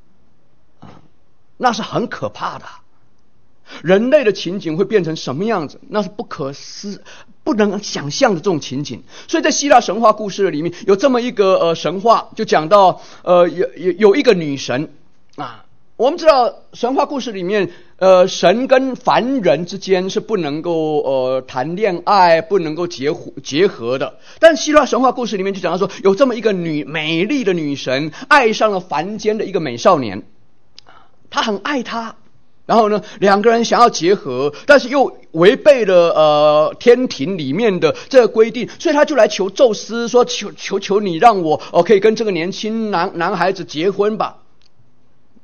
那是很可怕的。人类的情景会变成什么样子，那是不可思不能想象的这种情景。所以在希腊神话故事里面有这么一个呃神话，就讲到呃有有有一个女神啊。我们知道神话故事里面呃神跟凡人之间是不能够呃谈恋爱，不能够结结合的。但希腊神话故事里面就讲到说，有这么一个女美丽的女神爱上了凡间的一个美少年，她很爱他，然后呢两个人想要结合，但是又违背了呃天庭里面的这个规定，所以他就来求宙斯说，求求求你让我哦可以跟这个年轻男男孩子结婚吧。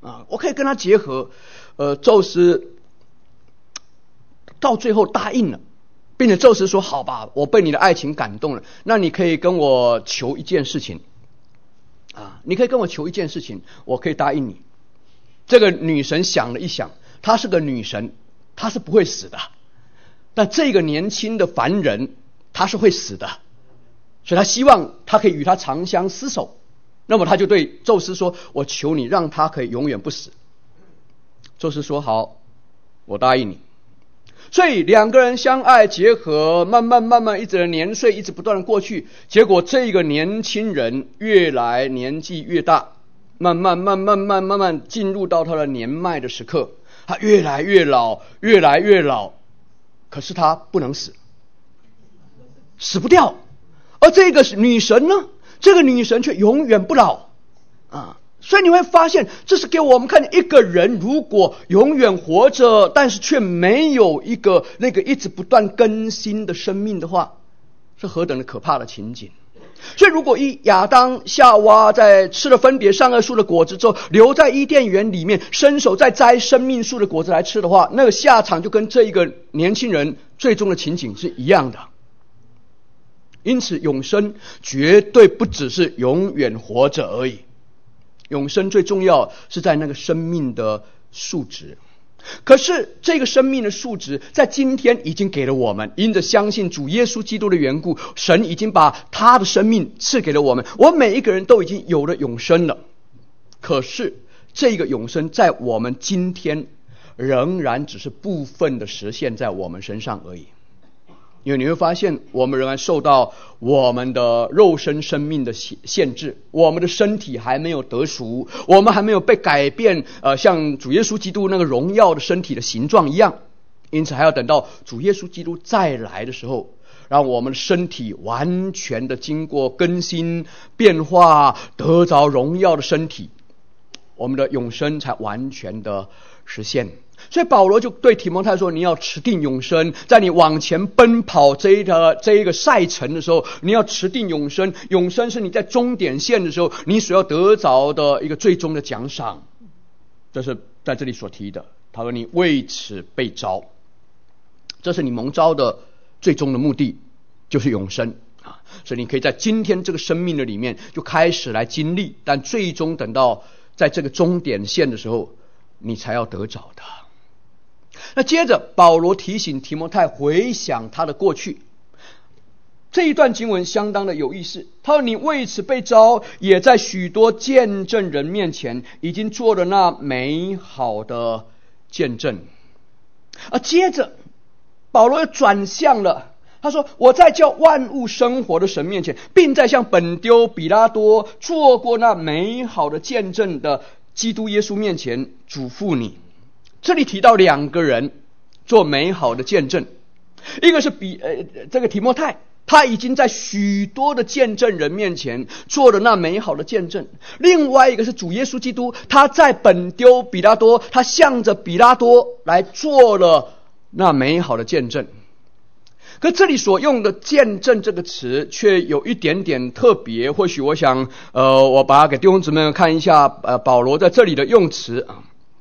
啊，我可以跟他结合。呃，宙斯到最后答应了，并且宙斯说：“好吧，我被你的爱情感动了，那你可以跟我求一件事情啊，你可以跟我求一件事情，我可以答应你。”这个女神想了一想，她是个女神，她是不会死的。但这个年轻的凡人，他是会死的，所以他希望他可以与他长相厮守。那么他就对宙斯说：“我求你让他可以永远不死。”宙斯说：“好，我答应你。”所以两个人相爱结合，慢慢慢慢，一直的年岁一直不断的过去。结果这个年轻人越来年纪越大，慢慢慢慢慢慢慢进入到他的年迈的时刻，他越来越老，越来越老。可是他不能死，死不掉。而这个女神呢，这个女神却永远不老啊！所以你会发现，这是给我们看一个人如果永远活着，但是却没有一个那个一直不断更新的生命的话，是何等的可怕的情景。所以如果一亚当夏娃在吃了分别善恶树的果子之后，留在伊甸园里面伸手再摘生命树的果子来吃的话，那个下场就跟这一个年轻人最终的情景是一样的。因此永生绝对不只是永远活着而已，永生最重要是在那个生命的数值。可是这个生命的数值在今天已经给了我们，因着相信主耶稣基督的缘故，神已经把他的生命赐给了我们，我们每一个人都已经有了永生了。可是这个永生在我们今天仍然只是部分的实现在我们身上而已。因为你会发现，我们仍然受到我们的肉身生命的限制，我们的身体还没有得赎，我们还没有被改变，呃，像主耶稣基督那个荣耀的身体的形状一样。因此还要等到主耶稣基督再来的时候，让我们的身体完全的经过更新变化，得着荣耀的身体，我们的永生才完全的实现。所以保罗就对提摩太说，你要持定永生，在你往前奔跑这一个这一个赛程的时候，你要持定永生。永生是你在终点线的时候你所要得着的一个最终的奖赏。这是在这里所提的，他说你为此被召，这是你蒙召的最终的目的，就是永生啊！所以你可以在今天这个生命的里面就开始来经历，但最终等到在这个终点线的时候，你才要得着的。那接着保罗提醒提摩太回想他的过去，这一段经文相当的有意思。他说你为此被召，也在许多见证人面前已经做了那美好的见证。而接着保罗又转向了，他说我在叫万物生活的神面前，并在向本丢比拉多做过那美好的见证的基督耶稣面前嘱咐你。这里提到两个人做美好的见证，一个是比呃这个提摩太，他已经在许多的见证人面前做了那美好的见证；另外一个是主耶稣基督，他在本丢比拉多，他向着比拉多来做了那美好的见证。可这里所用的见证这个词却有一点点特别，或许我想呃我把它给弟兄姊妹们看一下，呃保罗在这里的用词啊。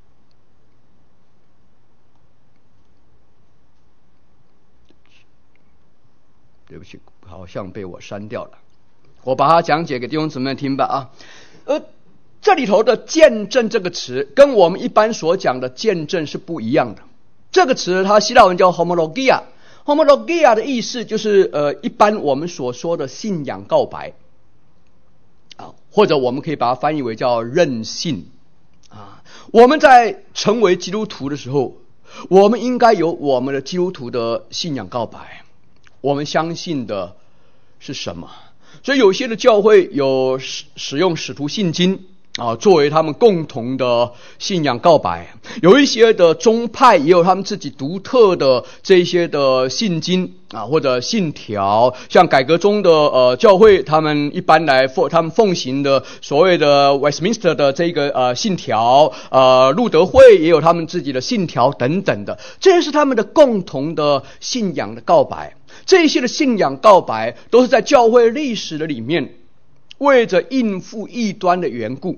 对不起，好像被我删掉了，我把它讲解给弟兄姊妹听吧啊。呃，这里头的见证这个词跟我们一般所讲的见证是不一样的。这个词它希腊文叫 homologia， homologia 的意思就是呃一般我们所说的信仰告白啊，或者我们可以把它翻译为叫认信啊。我们在成为基督徒的时候，我们应该有我们的基督徒的信仰告白。我们相信的是什么？所以有些的教会有使使用使徒信经啊，作为他们共同的信仰告白。有一些的宗派也有他们自己独特的这些的信经啊，或者信条。像改革中的呃教会，他们一般来奉他们奉行的所谓的 Westminster 的这个呃信条，呃路德会也有他们自己的信条等等的，这些是他们的共同的信仰的告白。这些的信仰告白都是在教会历史的里面，为着应付异端的缘故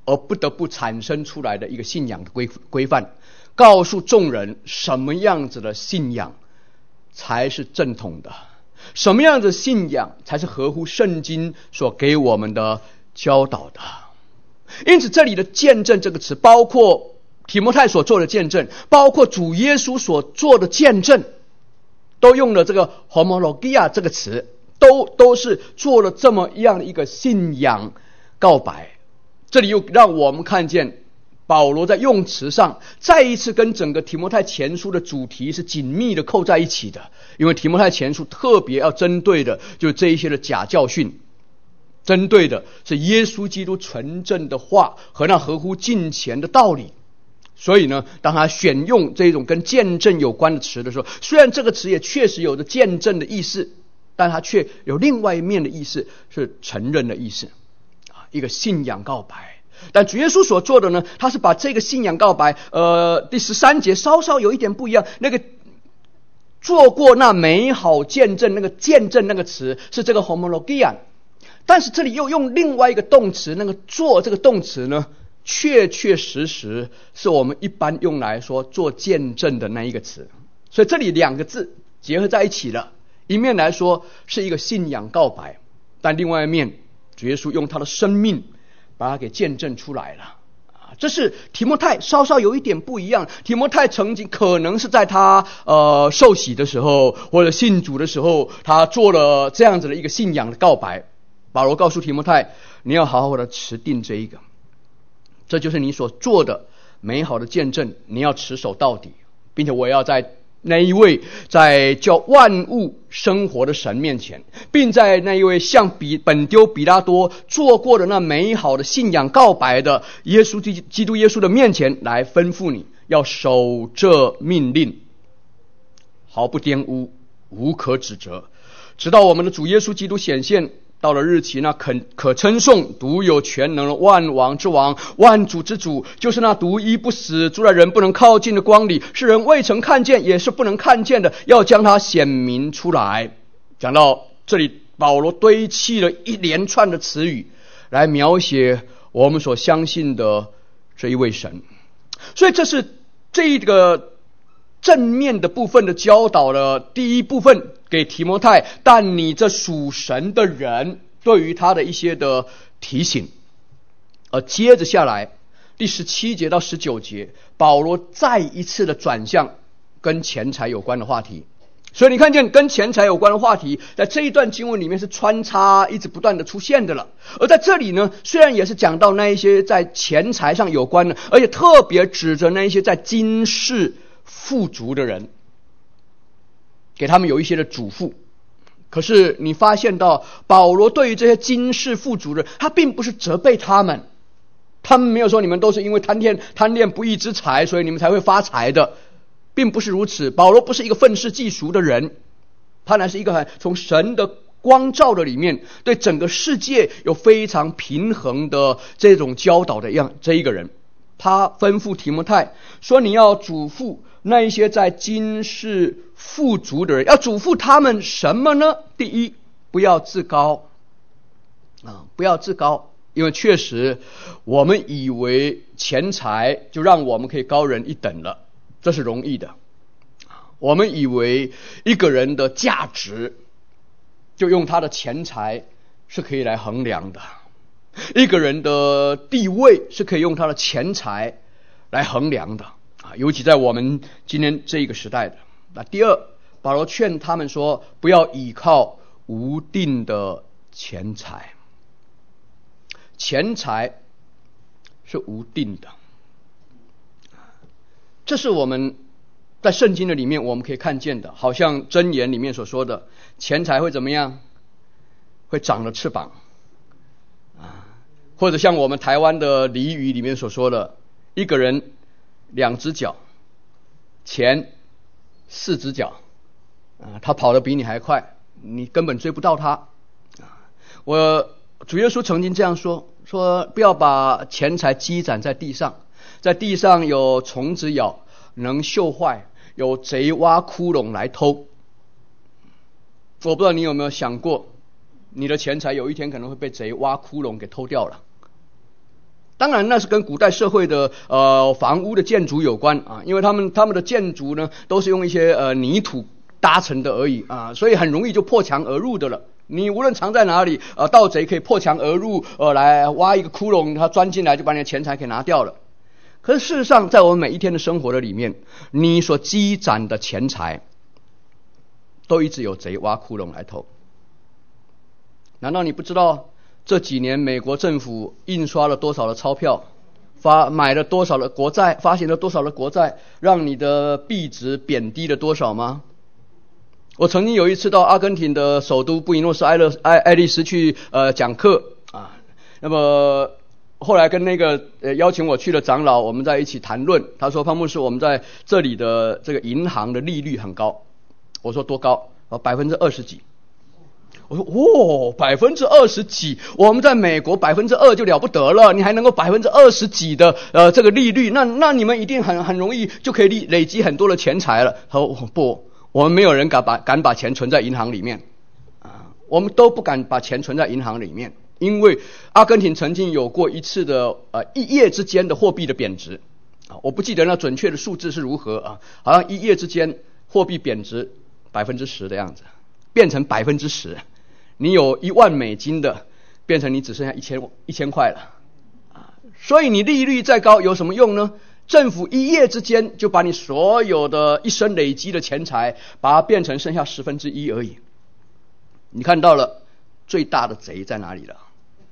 而不得不产生出来的一个信仰的规规范，告诉众人什么样子的信仰才是正统的，什么样子的信仰才是合乎圣经所给我们的教导的。因此这里的见证这个词，包括提摩太所做的见证，包括主耶稣所做的见证，都用了这个 homologia 这个词，都都是做了这么样的一个信仰告白。这里又让我们看见保罗在用词上再一次跟整个提摩太前书的主题是紧密的扣在一起的，因为提摩太前书特别要针对的就是这一些的假教训，针对的是耶稣基督纯正的话和那合乎敬虔的道理。所以呢，当他选用这种跟见证有关的词的时候，虽然这个词也确实有着见证的意思，但它却有另外一面的意思，是承认的意思，一个信仰告白。但主耶稣所做的呢，他是把这个信仰告白，呃，第十三节稍稍有一点不一样。那个做过那美好见证，那个见证那个词是这个 homologia， 但是这里又用另外一个动词，那个做这个动词呢，确确实实是我们一般用来说做见证的那一个词。所以这里两个字结合在一起了，一面来说是一个信仰告白，但另外一面主耶稣用他的生命把它给见证出来了。这是提摩太稍稍有一点不一样。提摩太曾经可能是在他呃受洗的时候或者信主的时候，他做了这样子的一个信仰的告白。保罗告诉提摩太，你要好好的持定这一个，这就是你所做的美好的见证，你要持守到底，并且我要在那一位在叫万物生活的神面前，并在那一位向比本丢比拉多做过的那美好的信仰告白的耶稣基督耶稣的面前来吩咐你要守这命令，毫不玷污，无可指责，直到我们的主耶稣基督显现。到了日期，那可可称颂独有全能的万王之王，万主之主，就是那独一不死，住在人不能靠近的光里，是人未曾看见也是不能看见的，要将它显明出来。讲到这里，保罗堆砌了一连串的词语来描写我们所相信的这一位神。所以这是这个正面的部分的教导的第一部分给提摩太，但你这属神的人对于他的一些的提醒。而接着下来第十七节到十九节，保罗再一次的转向跟钱财有关的话题。所以你看见跟钱财有关的话题在这一段经文里面是穿插一直不断的出现的了。而在这里呢，虽然也是讲到那一些在钱财上有关的，而且特别指着那一些在今世富足的人，给他们有一些的嘱咐。可是你发现到保罗对于这些今世富足的人，他并不是责备他们，他们没有说你们都是因为贪恋贪恋不义之财所以你们才会发财的，并不是如此。保罗不是一个愤世嫉俗的人，他乃是一个从神的光照的里面对整个世界有非常平衡的这种教导的样这一个人。他吩咐提摩太说，你要嘱咐那一些在今世富足的人，要嘱咐他们什么呢？第一，不要自高啊，不要自高，因为确实我们以为钱财就让我们可以高人一等了，这是容易的。我们以为一个人的价值就用他的钱财是可以来衡量的，一个人的地位是可以用他的钱财来衡量的啊，尤其在我们今天这一个时代的。那第二，保罗劝他们说，不要倚靠无定的钱财。钱财是无定的，这是我们在圣经的里面我们可以看见的，好像箴言里面所说的，钱财会怎么样？会长了翅膀啊，或者像我们台湾的俚语里面所说的，一个人两只脚，钱四只脚啊，他跑得比你还快，你根本追不到他啊。我主耶稣曾经这样说，说不要把钱财积攒在地上，在地上有虫子咬，能锈坏，有贼挖窟窿来偷。我不知道你有没有想过，你的钱财有一天可能会被贼挖窟窿给偷掉了。 当然那是跟古代社会的呃房屋的建筑有关啊，因为他们他们的建筑呢都是用一些呃泥土搭成的而已啊，所以很容易就破墙而入的了。你无论藏在哪里，呃，盗贼可以破墙而入，呃，来挖一个窟窿，他钻进来就把你的钱财给拿掉了。可是事实上，在我们每一天的生活的里面，你所积攒的钱财，都一直有贼挖窟窿来偷。难道你不知道这几年美国政府印刷了多少的钞票，发买了多少的国债，发行了多少的国债，让你的币值贬低了多少吗？我曾经有一次到阿根廷的首都布宜诺斯艾勒艾艾利斯去呃讲课啊，那么后来跟那个呃邀请我去的长老，我们在一起谈论。他说：“潘牧师，我们在这里的这个银行的利率很高。”我说：“多高？”啊，百分之二十几。我说：“哦，百分之二十几，我们在美国百分之二就了不得了，你还能够百分之二十几的呃这个利率，那那你们一定很很容易就可以累累积很多的钱财了。”他说：“不。”我们没有人敢把敢把钱存在银行里面啊，我们都不敢把钱存在银行里面，因为阿根廷曾经有过一次的呃一夜之间的货币的贬值啊，我不记得那准确的数字是如何啊，好像一夜之间货币贬值百分之十的样子，变成百分之十，你有一万美金的，变成你只剩下一千一千块了啊，所以你利率再高有什么用呢？政府一夜之间就把你所有的一生累积的钱财，把它变成剩下十分之一而已。你看到了最大的贼在哪里了？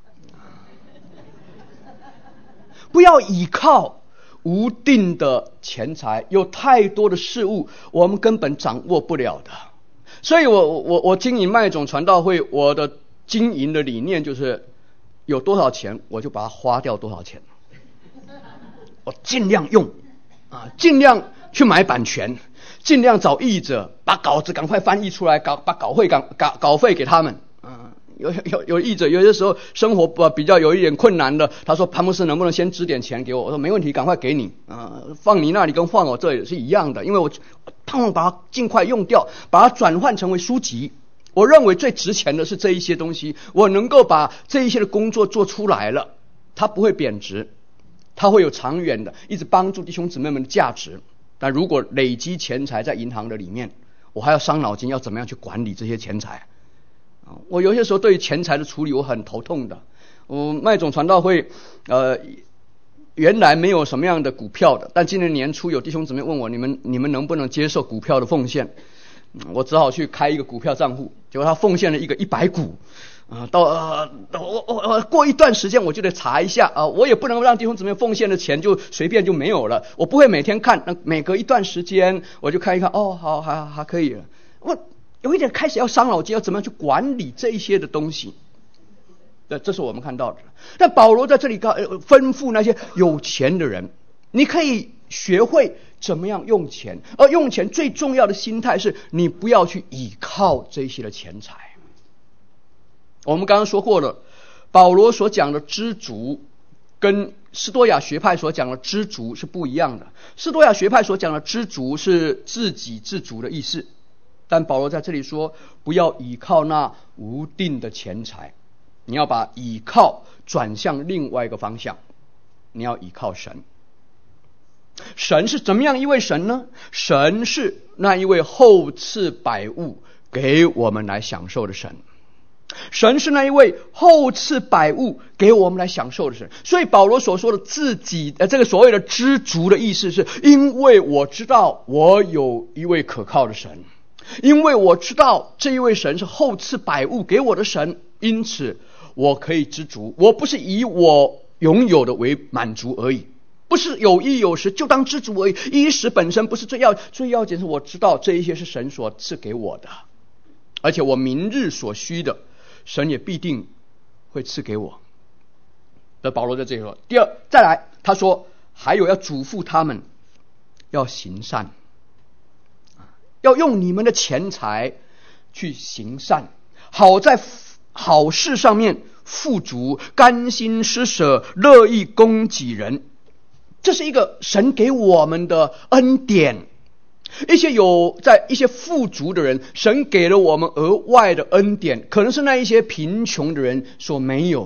不要倚靠无定的钱财，有太多的事物我们根本掌握不了的。所以我我我经营麦种传道会，我的经营的理念就是有多少钱我就把它花掉多少钱。我尽量用啊，尽量去买版权，尽量找译者，把稿子赶快翻译出来，稿把稿费稿稿稿费给他们啊。有有有译者有些时候生活不比较有一点困难的，他说潘牧师能不能先支点钱给我？我说没问题，赶快给你啊，放你那里跟放我这里是一样的，因为我盼望把它尽快用掉，把它转换成为书籍。我认为最值钱的是这一些东西，我能够把这一些的工作做出来了，它不会贬值。它会有长远的一直帮助弟兄姊妹们的价值。但如果累积钱财在银行的里面，我还要伤脑筋要怎么样去管理这些钱财。我有些时候对于钱财的处理我很头痛的。我麦种传道会呃原来没有什么样的股票的，但今年年初有弟兄姊妹问我，你们你们能不能接受股票的奉献？我只好去开一个股票账户，结果他奉献了一个一百股。啊，到呃，我我我过一段时间我就得查一下啊，我也不能让弟兄姊妹奉献的钱就随便就没有了，我不会每天看，那每隔一段时间我就看一看，哦，好，还还可以了。我有一点开始要伤脑筋，要怎么样去管理这一些的东西。对，这是我们看到的。但保罗在这里告吩咐那些有钱的人，你可以学会怎么样用钱，而用钱最重要的心态是你不要去倚靠这些的钱财。我们刚刚说过了，保罗所讲的知足跟斯多亚学派所讲的知足是不一样的。斯多亚学派所讲的知足是自给自足的意思，但保罗在这里说不要倚靠那无定的钱财，你要把倚靠转向另外一个方向，你要倚靠神。神是怎么样一位神呢？神是那一位厚赐百物给我们来享受的神。神是那一位厚赐百物给我们来享受的神。所以保罗所说的自己呃这个所谓的知足的意思是，因为我知道我有一位可靠的神，因为我知道这一位神是厚赐百物给我的神，因此我可以知足。我不是以我拥有的为满足而已，不是有衣有食就当知足而已，衣食本身不是最要最要紧，是我知道这一些是神所赐给我的，而且我明日所需的神也必定会赐给我。这保罗在这里说。第二，再来他说还有要嘱咐他们要行善，要用你们的钱财去行善，好在好事上面富足，甘心施舍，乐意供给人。这是一个神给我们的恩典。一些有在一些富足的人，神给了我们额外的恩典，可能是那一些贫穷的人所没有的。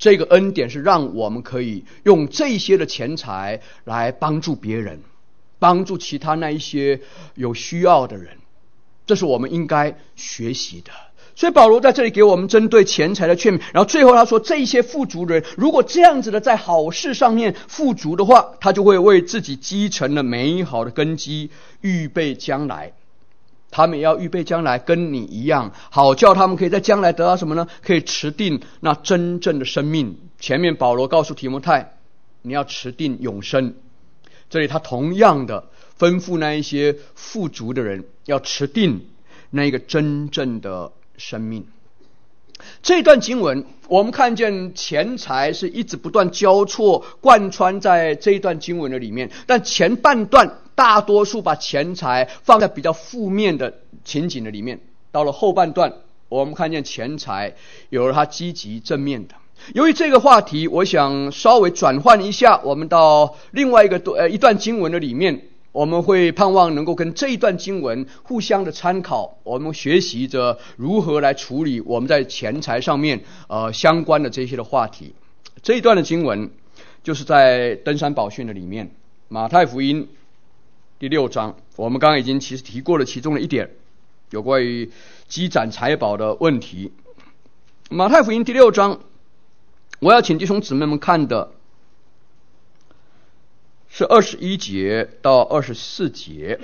这个恩典是让我们可以用这些的钱财来帮助别人，帮助其他那一些有需要的人，这是我们应该学习的。所以保罗在这里给我们针对钱财的劝勉，然后最后他说，这一些富足的人如果这样子的在好事上面富足的话，他就会为自己积成了美好的根基，预备将来。他们也要预备将来跟你一样，好叫他们可以在将来得到什么呢？可以持定那真正的生命。前面保罗告诉提摩太，你要持定永生，这里他同样的吩咐那一些富足的人要持定那个真正的生命。这段经文我们看见钱财是一直不断交错贯穿在这一段经文的里面，但前半段大多数把钱财放在比较负面的情景的里面，到了后半段我们看见钱财有了它积极正面的。由于这个话题，我想稍微转换一下，我们到另外一个呃一段经文的里面，我们会盼望能够跟这一段经文互相的参考，我们学习着如何来处理我们在钱财上面呃相关的这些的话题。这一段的经文就是在登山宝训的里面，马太福音第六章，我们刚刚已经其实提过了其中的一点，有关于积攒财宝的问题。马太福音第六章，我要请弟兄姊妹们看的是二十一节到二十四节。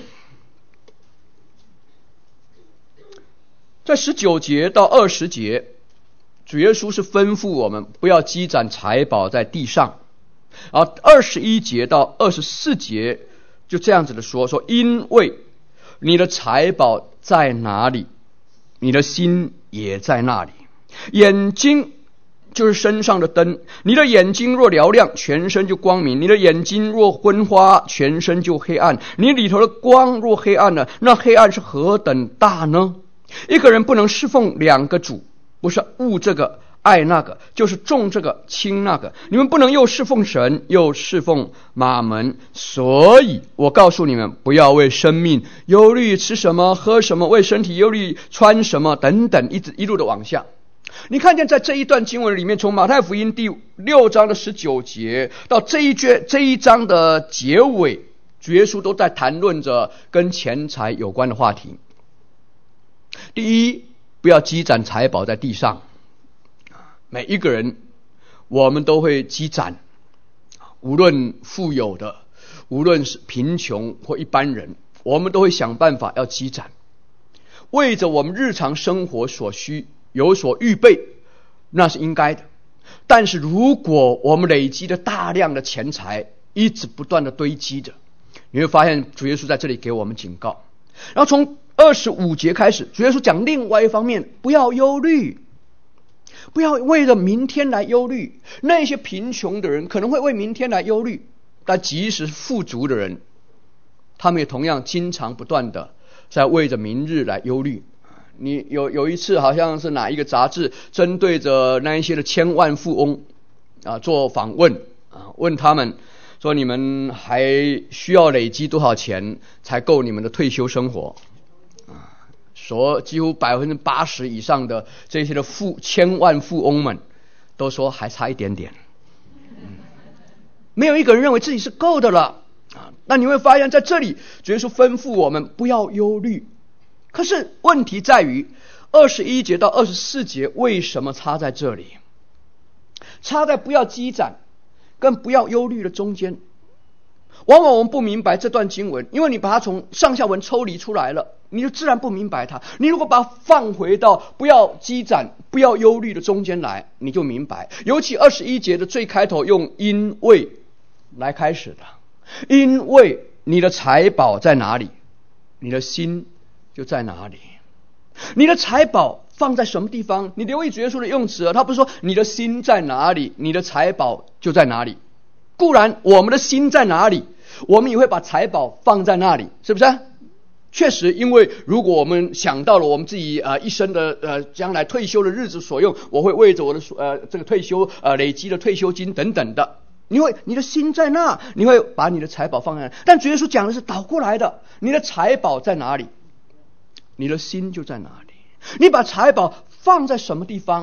在十九节到二十节，主耶稣是吩咐我们不要积攒财宝在地上，而二十一节到二十四节就这样子的说说因为你的财宝在哪里，你的心也在那里。眼睛就是身上的灯，你的眼睛若嘹亮，全身就光明；你的眼睛若昏花，全身就黑暗。你里头的光若黑暗了，那黑暗是何等大呢？一个人不能侍奉两个主，不是恶这个爱那个，就是重这个轻那个。你们不能又侍奉神又侍奉马门。所以我告诉你们，不要为生命忧虑吃什么喝什么，为身体忧虑穿什么等等，一直一路的往下。你看见在这一段经文里面，从马太福音第六章的十九节到这一卷这一章的结尾，主耶稣都在谈论着跟钱财有关的话题。第一，不要积攒财宝在地上。每一个人我们都会积攒，无论富有的，无论是贫穷或一般人，我们都会想办法要积攒，为着我们日常生活所需有所预备，那是应该的。但是如果我们累积的大量的钱财一直不断的堆积着，你会发现主耶稣在这里给我们警告。然后从二十五节开始，主耶稣讲另外一方面，不要忧虑，不要为了明天来忧虑。那些贫穷的人可能会为明天来忧虑，但即使富足的人，他们也同样经常不断的在为着明日来忧虑。你有有一次好像是哪一个杂志针对着那一些的千万富翁啊做访问啊，问他们说，你们还需要累积多少钱才够你们的退休生活啊？说几乎百分之八十以上的这些的富千万富翁们都说还差一点点，嗯，没有一个人认为自己是够的了啊。那你会发现在这里主耶稣吩咐我们不要忧虑。可是问题在于二十一节到二十四节为什么差在这里？差在不要积攒跟不要忧虑的中间。往往我们不明白这段经文，因为你把它从上下文抽离出来了，你就自然不明白它。你如果把它放回到不要积攒不要忧虑的中间来，你就明白。尤其二十一节的最开头用因为来开始的，因为你的财宝在哪里，你的心就在哪里。你的财宝放在什么地方？你留意主耶稣的用词啊，他不是说你的心在哪里，你的财宝就在哪里。固然我们的心在哪里，我们也会把财宝放在那里，是不是？确实，因为如果我们想到了我们自己呃一生的呃将来退休的日子所用，我会为着我的呃这个退休呃累积的退休金等等的，你会你的心在那，你会把你的财宝放在那。但主耶稣讲的是倒过来的，你的财宝在哪里，你的心就在哪里。你把财宝放在什么地方，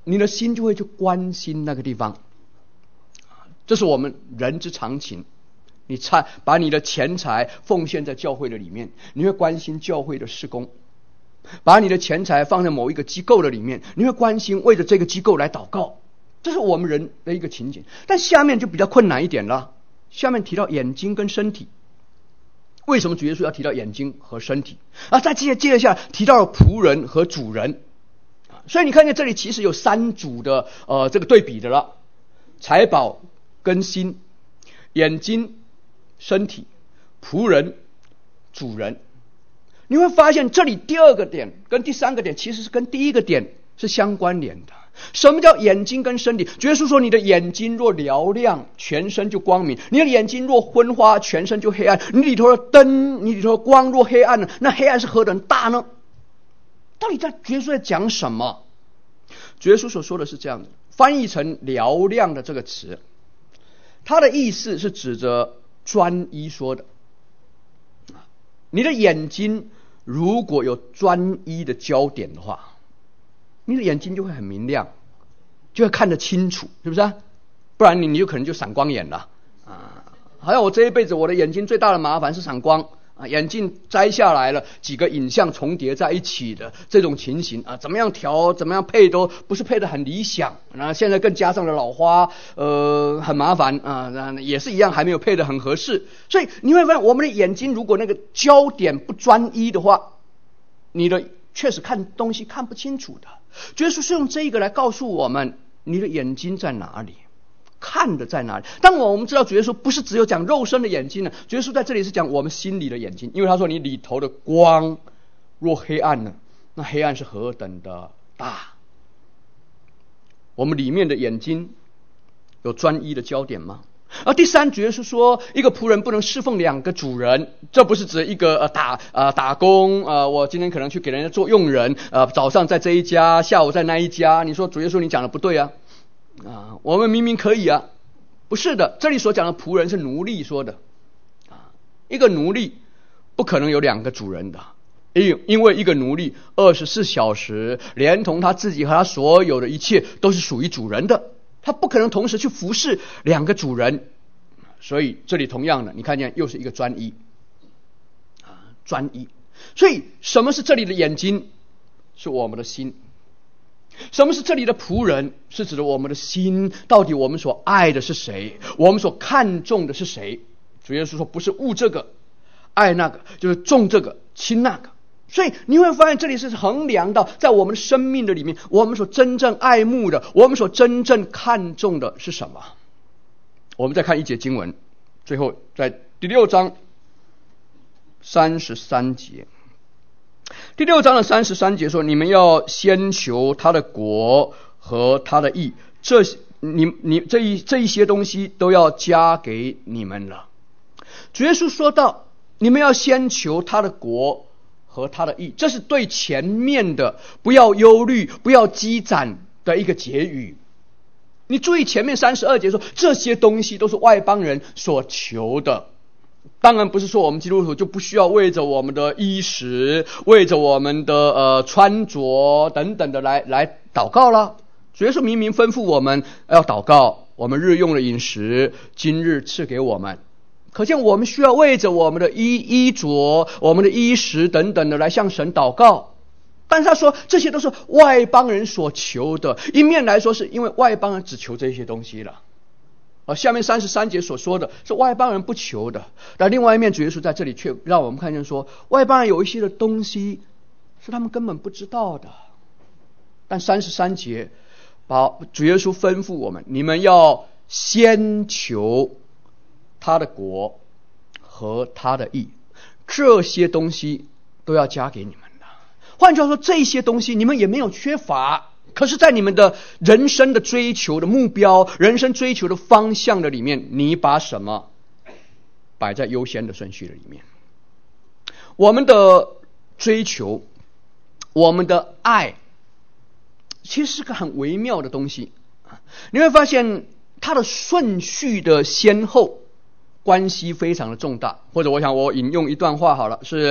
你的心就会去关心那个地方。这是我们人之常情。你财把你的钱财奉献在教会的里面，你会关心教会的事工；把你的钱财放在某一个机构的里面，你会关心为着这个机构来祷告。这是我们人的一个情景。但下面就比较困难一点了。下面提到眼睛跟身体，为什么主耶稣要提到眼睛和身体啊？再接接着下来提到了仆人和主人。所以你看见这里其实有三组的呃这个对比的了：财宝跟心，眼睛、身体、仆人、主人。你会发现这里第二个点跟第三个点其实是跟第一个点是相关联的。什么叫眼睛跟身体？主耶稣说，你的眼睛若嘹亮，全身就光明；你的眼睛若昏花，全身就黑暗。你里头的灯，你里头的光若黑暗呢，那黑暗是何等大呢？到底在主耶稣在讲什么？主耶稣所说的是这样的，翻译成嘹亮的这个词，它的意思是指着专一说的。你的眼睛如果有专一的焦点的话，你的眼睛就会很明亮，就会看得清楚，是不是啊？不然你你就可能就闪光眼了啊！好像我这一辈子我的眼睛最大的麻烦是闪光啊，眼镜摘下来了，几个影像重叠在一起的这种情形啊，怎么样调怎么样配都不是配得很理想。然后现在更加上了老花，呃，很麻烦啊，也是一样还没有配得很合适。所以你会发现，我们的眼睛如果那个焦点不专一的话，你的确实看东西看不清楚的。主耶稣是用这一个来告诉我们，你的眼睛在哪里，看的在哪里。当我们知道主耶稣不是只有讲肉身的眼睛呢，主耶稣在这里是讲我们心里的眼睛，因为他说你里头的光若黑暗呢，那黑暗是何等的大。我们里面的眼睛有专一的焦点吗？而第三，主耶稣说，一个仆人不能侍奉两个主人。这不是指一个呃打呃打工呃，我今天可能去给人家做佣人，呃早上在这一家，下午在那一家。你说主耶稣你讲的不对啊？啊，我们明明可以啊。不是的，这里所讲的仆人是奴隶说的啊，一个奴隶不可能有两个主人的，因因为一个奴隶二十四小时连同他自己和他所有的一切都是属于主人的。他不可能同时去服侍两个主人，所以这里同样的，你看见又是一个专一啊，专一。所以什么是这里的眼睛？是我们的心。什么是这里的仆人？是指的我们的心，到底我们所爱的是谁？我们所看重的是谁？主耶稣说，不是恶这个爱那个，就是重这个轻那个。所以你会发现，这里是衡量到在我们的生命的里面，我们所真正爱慕的，我们所真正看重的是什么？我们再看一节经文，最后在第六章三十三节。第六章的三十三节说，你们要先求他的国和他的义，这你你这一这一些东西都要加给你们了。主耶稣说到，你们要先求他的国和他的义，这是对前面的不要忧虑不要积攒的一个结语。你注意前面三十二节说，这些东西都是外邦人所求的。当然不是说我们基督徒就不需要为着我们的衣食，为着我们的呃穿着等等的来来祷告了。主耶稣明明吩咐我们要祷告，我们日用的饮食今日赐给我们。可见我们需要为着我们的衣衣着、我们的衣食等等的来向神祷告。但是他说这些都是外邦人所求的，一面来说是因为外邦人只求这些东西了，而下面三十三节所说的是外邦人不求的。但另外一面，主耶稣在这里却让我们看见说，外邦人有一些的东西是他们根本不知道的。但三十三节把主耶稣吩咐我们，你们要先求他的国和他的义，这些东西都要加给你们的。换句话说，这些东西你们也没有缺乏，可是在你们的人生的追求的目标、人生追求的方向的里面，你把什么摆在优先的顺序的里面？我们的追求，我们的爱，其实是个很微妙的东西。你会发现它的顺序的先后关系非常的重大。或者我想我引用一段话好了，是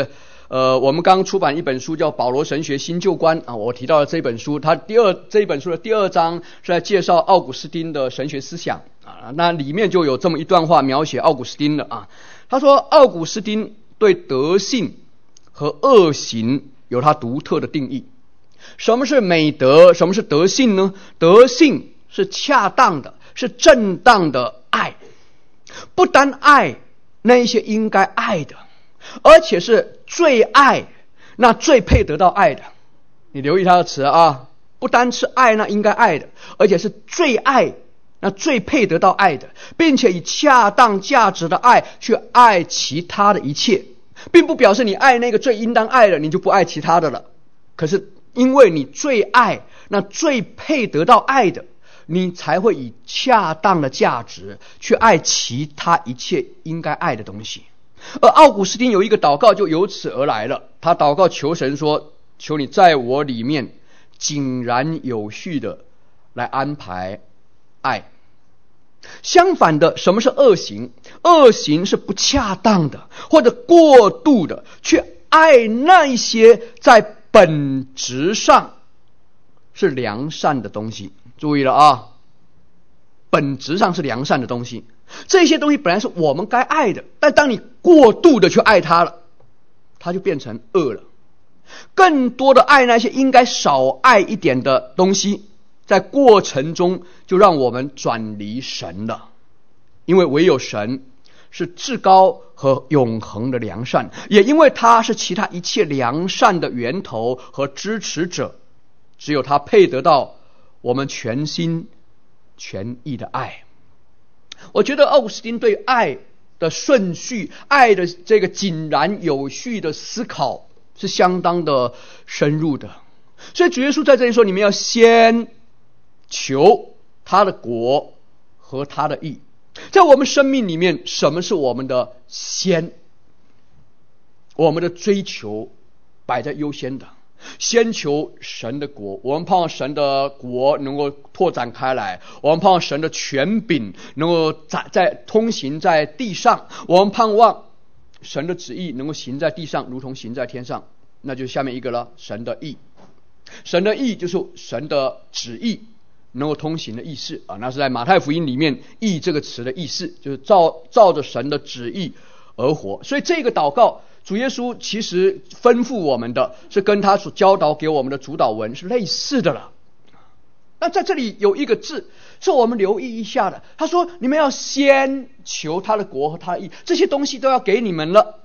呃，我们刚出版一本书叫《保罗神学新旧观》啊，我提到了这本书，它第二这一本书的第二章是在介绍奥古斯丁的神学思想啊，那里面就有这么一段话描写奥古斯丁的啊，他说奥古斯丁对德性和恶行有他独特的定义。什么是美德？什么是德性呢？德性是恰当的，是正当的爱，不单爱那一些应该爱的，而且是最爱那最配得到爱的。你留意他的词啊，不单是爱那应该爱的，而且是最爱那最配得到爱的，并且以恰当价值的爱去爱其他的一切，并不表示你爱那个最应当爱的，你就不爱其他的了。可是因为你最爱那最配得到爱的，你才会以恰当的价值去爱其他一切应该爱的东西。而奥古斯丁有一个祷告就由此而来了，他祷告求神说，求你在我里面井然有序的来安排爱。相反的，什么是恶行？恶行是不恰当的或者过度的去爱那一些在本质上是良善的东西。注意了啊，本质上是良善的东西，这些东西本来是我们该爱的，但当你过度的去爱它了，它就变成恶了。更多的爱那些应该少爱一点的东西，在过程中就让我们转离神了。因为唯有神是至高和永恒的良善，也因为他是其他一切良善的源头和支持者，只有他配得到我们全心全意的爱。我觉得奥古斯丁对爱的顺序，爱的这个井然有序的思考是相当的深入的。所以主耶稣在这里说，你们要先求他的国和他的义。在我们生命里面，什么是我们的先？我们的追求摆在优先的，先求神的国，我们盼望神的国能够拓展开来，我们盼望神的权柄能够在在通行在地上，我们盼望神的旨意能够行在地上如同行在天上。那就是下面一个了，神的义。神的义就是神的旨意能够通行的意思啊，那是在马太福音里面义这个词的意思，就是照照着神的旨意而活。所以这个祷告主耶稣其实吩咐我们的是跟他所教导给我们的主导文是类似的了。那在这里有一个字是我们留意一下的，他说你们要先求他的国和他的义，这些东西都要给你们了，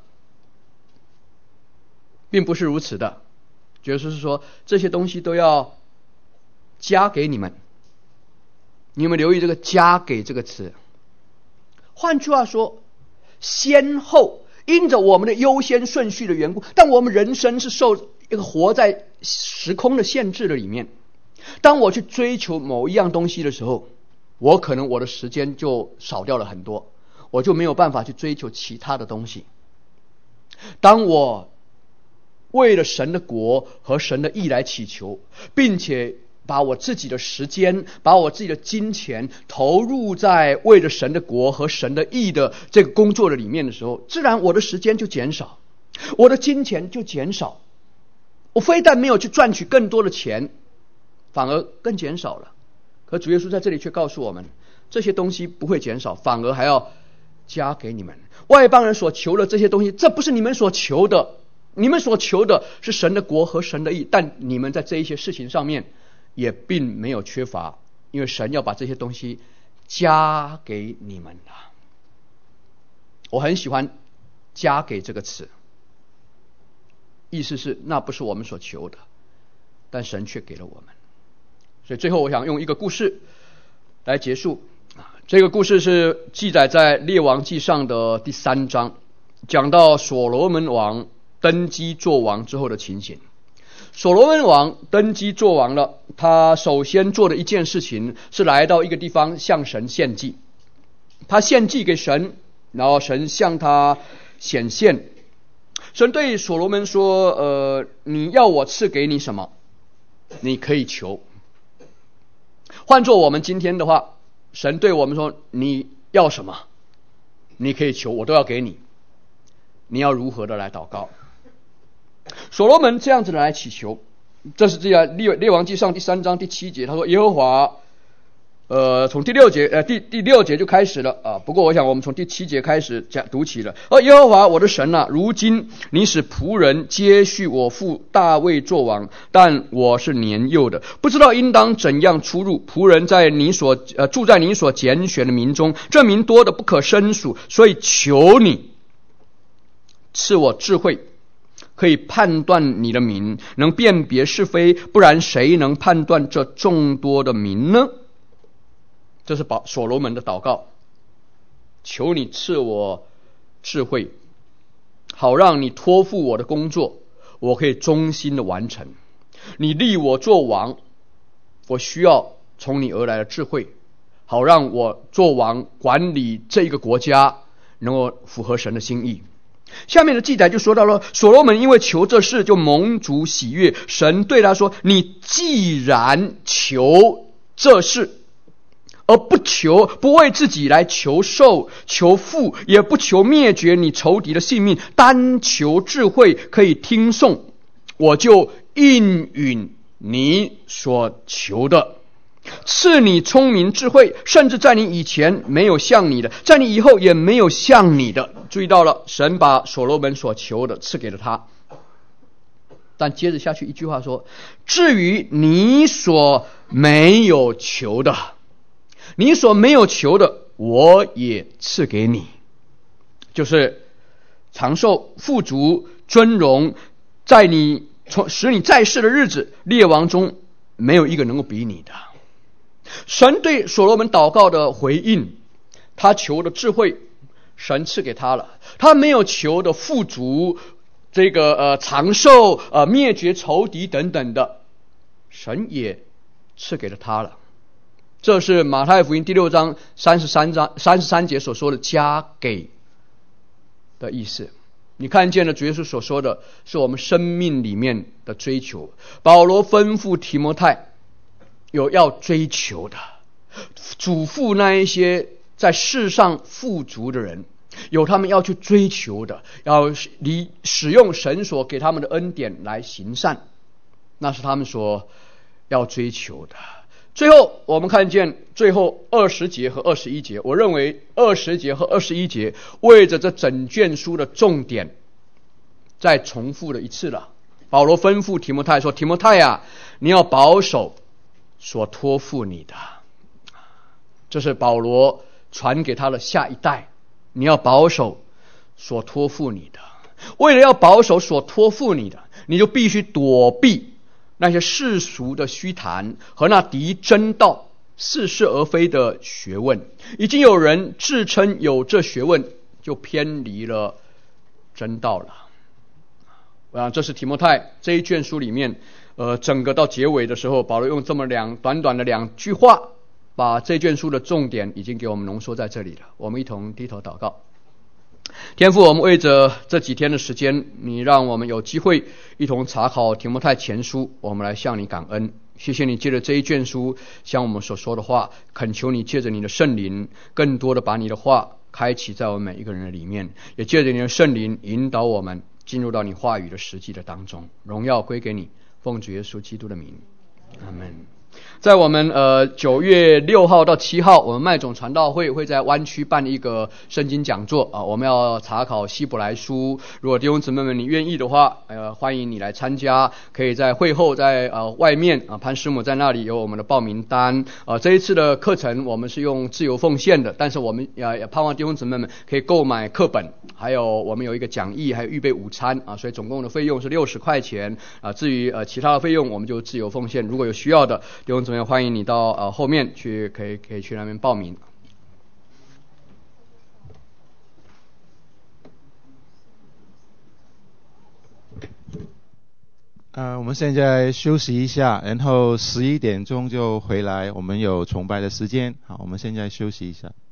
并不是如此的。耶稣是说这些东西都要加给你们。你有没有留意这个加给这个词？换句话说，先后因着我们的优先顺序的缘故，但我们人生是受一个活在时空的限制的里面。当我去追求某一样东西的时候，我可能我的时间就少掉了很多，我就没有办法去追求其他的东西。当我为了神的国和神的义来祈求，并且把我自己的时间，把我自己的金钱投入在为了神的国和神的义的这个工作的里面的时候，自然我的时间就减少，我的金钱就减少。我非但没有去赚取更多的钱，反而更减少了。可主耶稣在这里却告诉我们，这些东西不会减少，反而还要加给你们。外邦人所求的这些东西，这不是你们所求的，你们所求的是神的国和神的义，但你们在这一些事情上面也并没有缺乏，因为神要把这些东西加给你们了。我很喜欢加给这个词，意思是那不是我们所求的，但神却给了我们。所以最后我想用一个故事来结束。这个故事是记载在列王记上的第三章，讲到所罗门王登基做王之后的情形。所罗门王登基做王了，他首先做的一件事情是来到一个地方向神献祭。他献祭给神，然后神向他显现。神对所罗门说，呃，你要我赐给你什么，你可以求。换作我们今天的话，神对我们说，你要什么你可以求，我都要给你，你要如何的来祷告。 所罗门这样子的来祈求，这是这样列列王纪上第三章第七节，他说耶和华。呃，从第六节，呃，第第六节就开始了啊。不过，我想我们从第七节开始讲读起了。而耶和华我的神啊，如今你使仆人接续我父大卫作王，但我是年幼的，不知道应当怎样出入。仆人在你所呃住在你所拣选的民中，这民多的不可胜数，所以求你赐我智慧，可以判断你的民，能辨别是非，不然谁能判断这众多的民呢？这是所罗门的祷告，求你赐我智慧，好让你托付我的工作，我可以忠心的完成。你立我做王，我需要从你而来的智慧，好让我做王管理这个国家，能够符合神的心意。下面的记载就说到了，所罗门因为求这事就蒙主喜悦，神对他说，你既然求这事，而不求，不为自己来求寿求富，也不求灭绝你仇敌的性命，单求智慧可以听颂，我就应允你所求的，赐你聪明智慧，甚至在你以前没有像你的，在你以后也没有像你的。注意到了，神把所罗门所求的赐给了他，但接着下去一句话说，至于你所没有求的，你所没有求的，我也赐给你，就是长寿、富足、尊荣，在你使你在世的日子，列王中没有一个能够比你的。神对所罗门祷告的回应，他求的智慧，神赐给他了；他没有求的富足、这个呃长寿、呃灭绝仇敌等等的，神也赐给了他了。这是马太福音第六章三十三章三十三节所说的加给的意思。你看见了主耶稣所说的是我们生命里面的追求。保罗吩咐提摩太有要追求的，嘱咐那一些在世上富足的人，有他们要去追求的，要离使用神所给他们的恩典来行善，那是他们所要追求的。最后我们看见最后二十节和二十一节，我认为二十节和二十一节为着这整卷书的重点再重复了一次了。保罗吩咐提摩太说，提摩太啊，你要保守所托付你的，这是保罗传给他的下一代，你要保守所托付你的。为了要保守所托付你的，你就必须躲避那些世俗的虚谈和那敌真道似是而非的学问。已经有人自称有这学问，就偏离了真道了。我想这是提摩太这一卷书里面呃，整个到结尾的时候，保罗用这么两短短的两句话，把这卷书的重点已经给我们浓缩在这里了。我们一同低头祷告。天父，我们为着这几天的时间，你让我们有机会一同查考提摩太前书，我们来向你感恩。谢谢你借着这一卷书向我们所说的话，恳求你借着你的圣灵更多的把你的话开启在我们每一个人的里面，也借着你的圣灵引导我们进入到你话语的实际的当中。荣耀归给你，奉主耶稣基督的名，阿们。在我们呃九月六号到七号，我们麦种传道会会在湾区办一个圣经讲座啊，我们要查考希伯来书。如果弟兄姊妹们你愿意的话，呃欢迎你来参加，可以在会后在呃外面啊，潘师母在那里有我们的报名单啊。这一次的课程我们是用自由奉献的，但是我们也也盼望弟兄姊妹们可以购买课本，还有我们有一个讲义，还有预备午餐啊，所以总共的费用是六十块钱啊。至于呃其他的费用，我们就自由奉献。如果有需要的弟兄姊妹，欢迎你到呃后面去，可以可以去那边报名。 呃，我们现在休息一下，然后十一点钟就回来，我们有崇拜的时间。好，我们现在休息一下。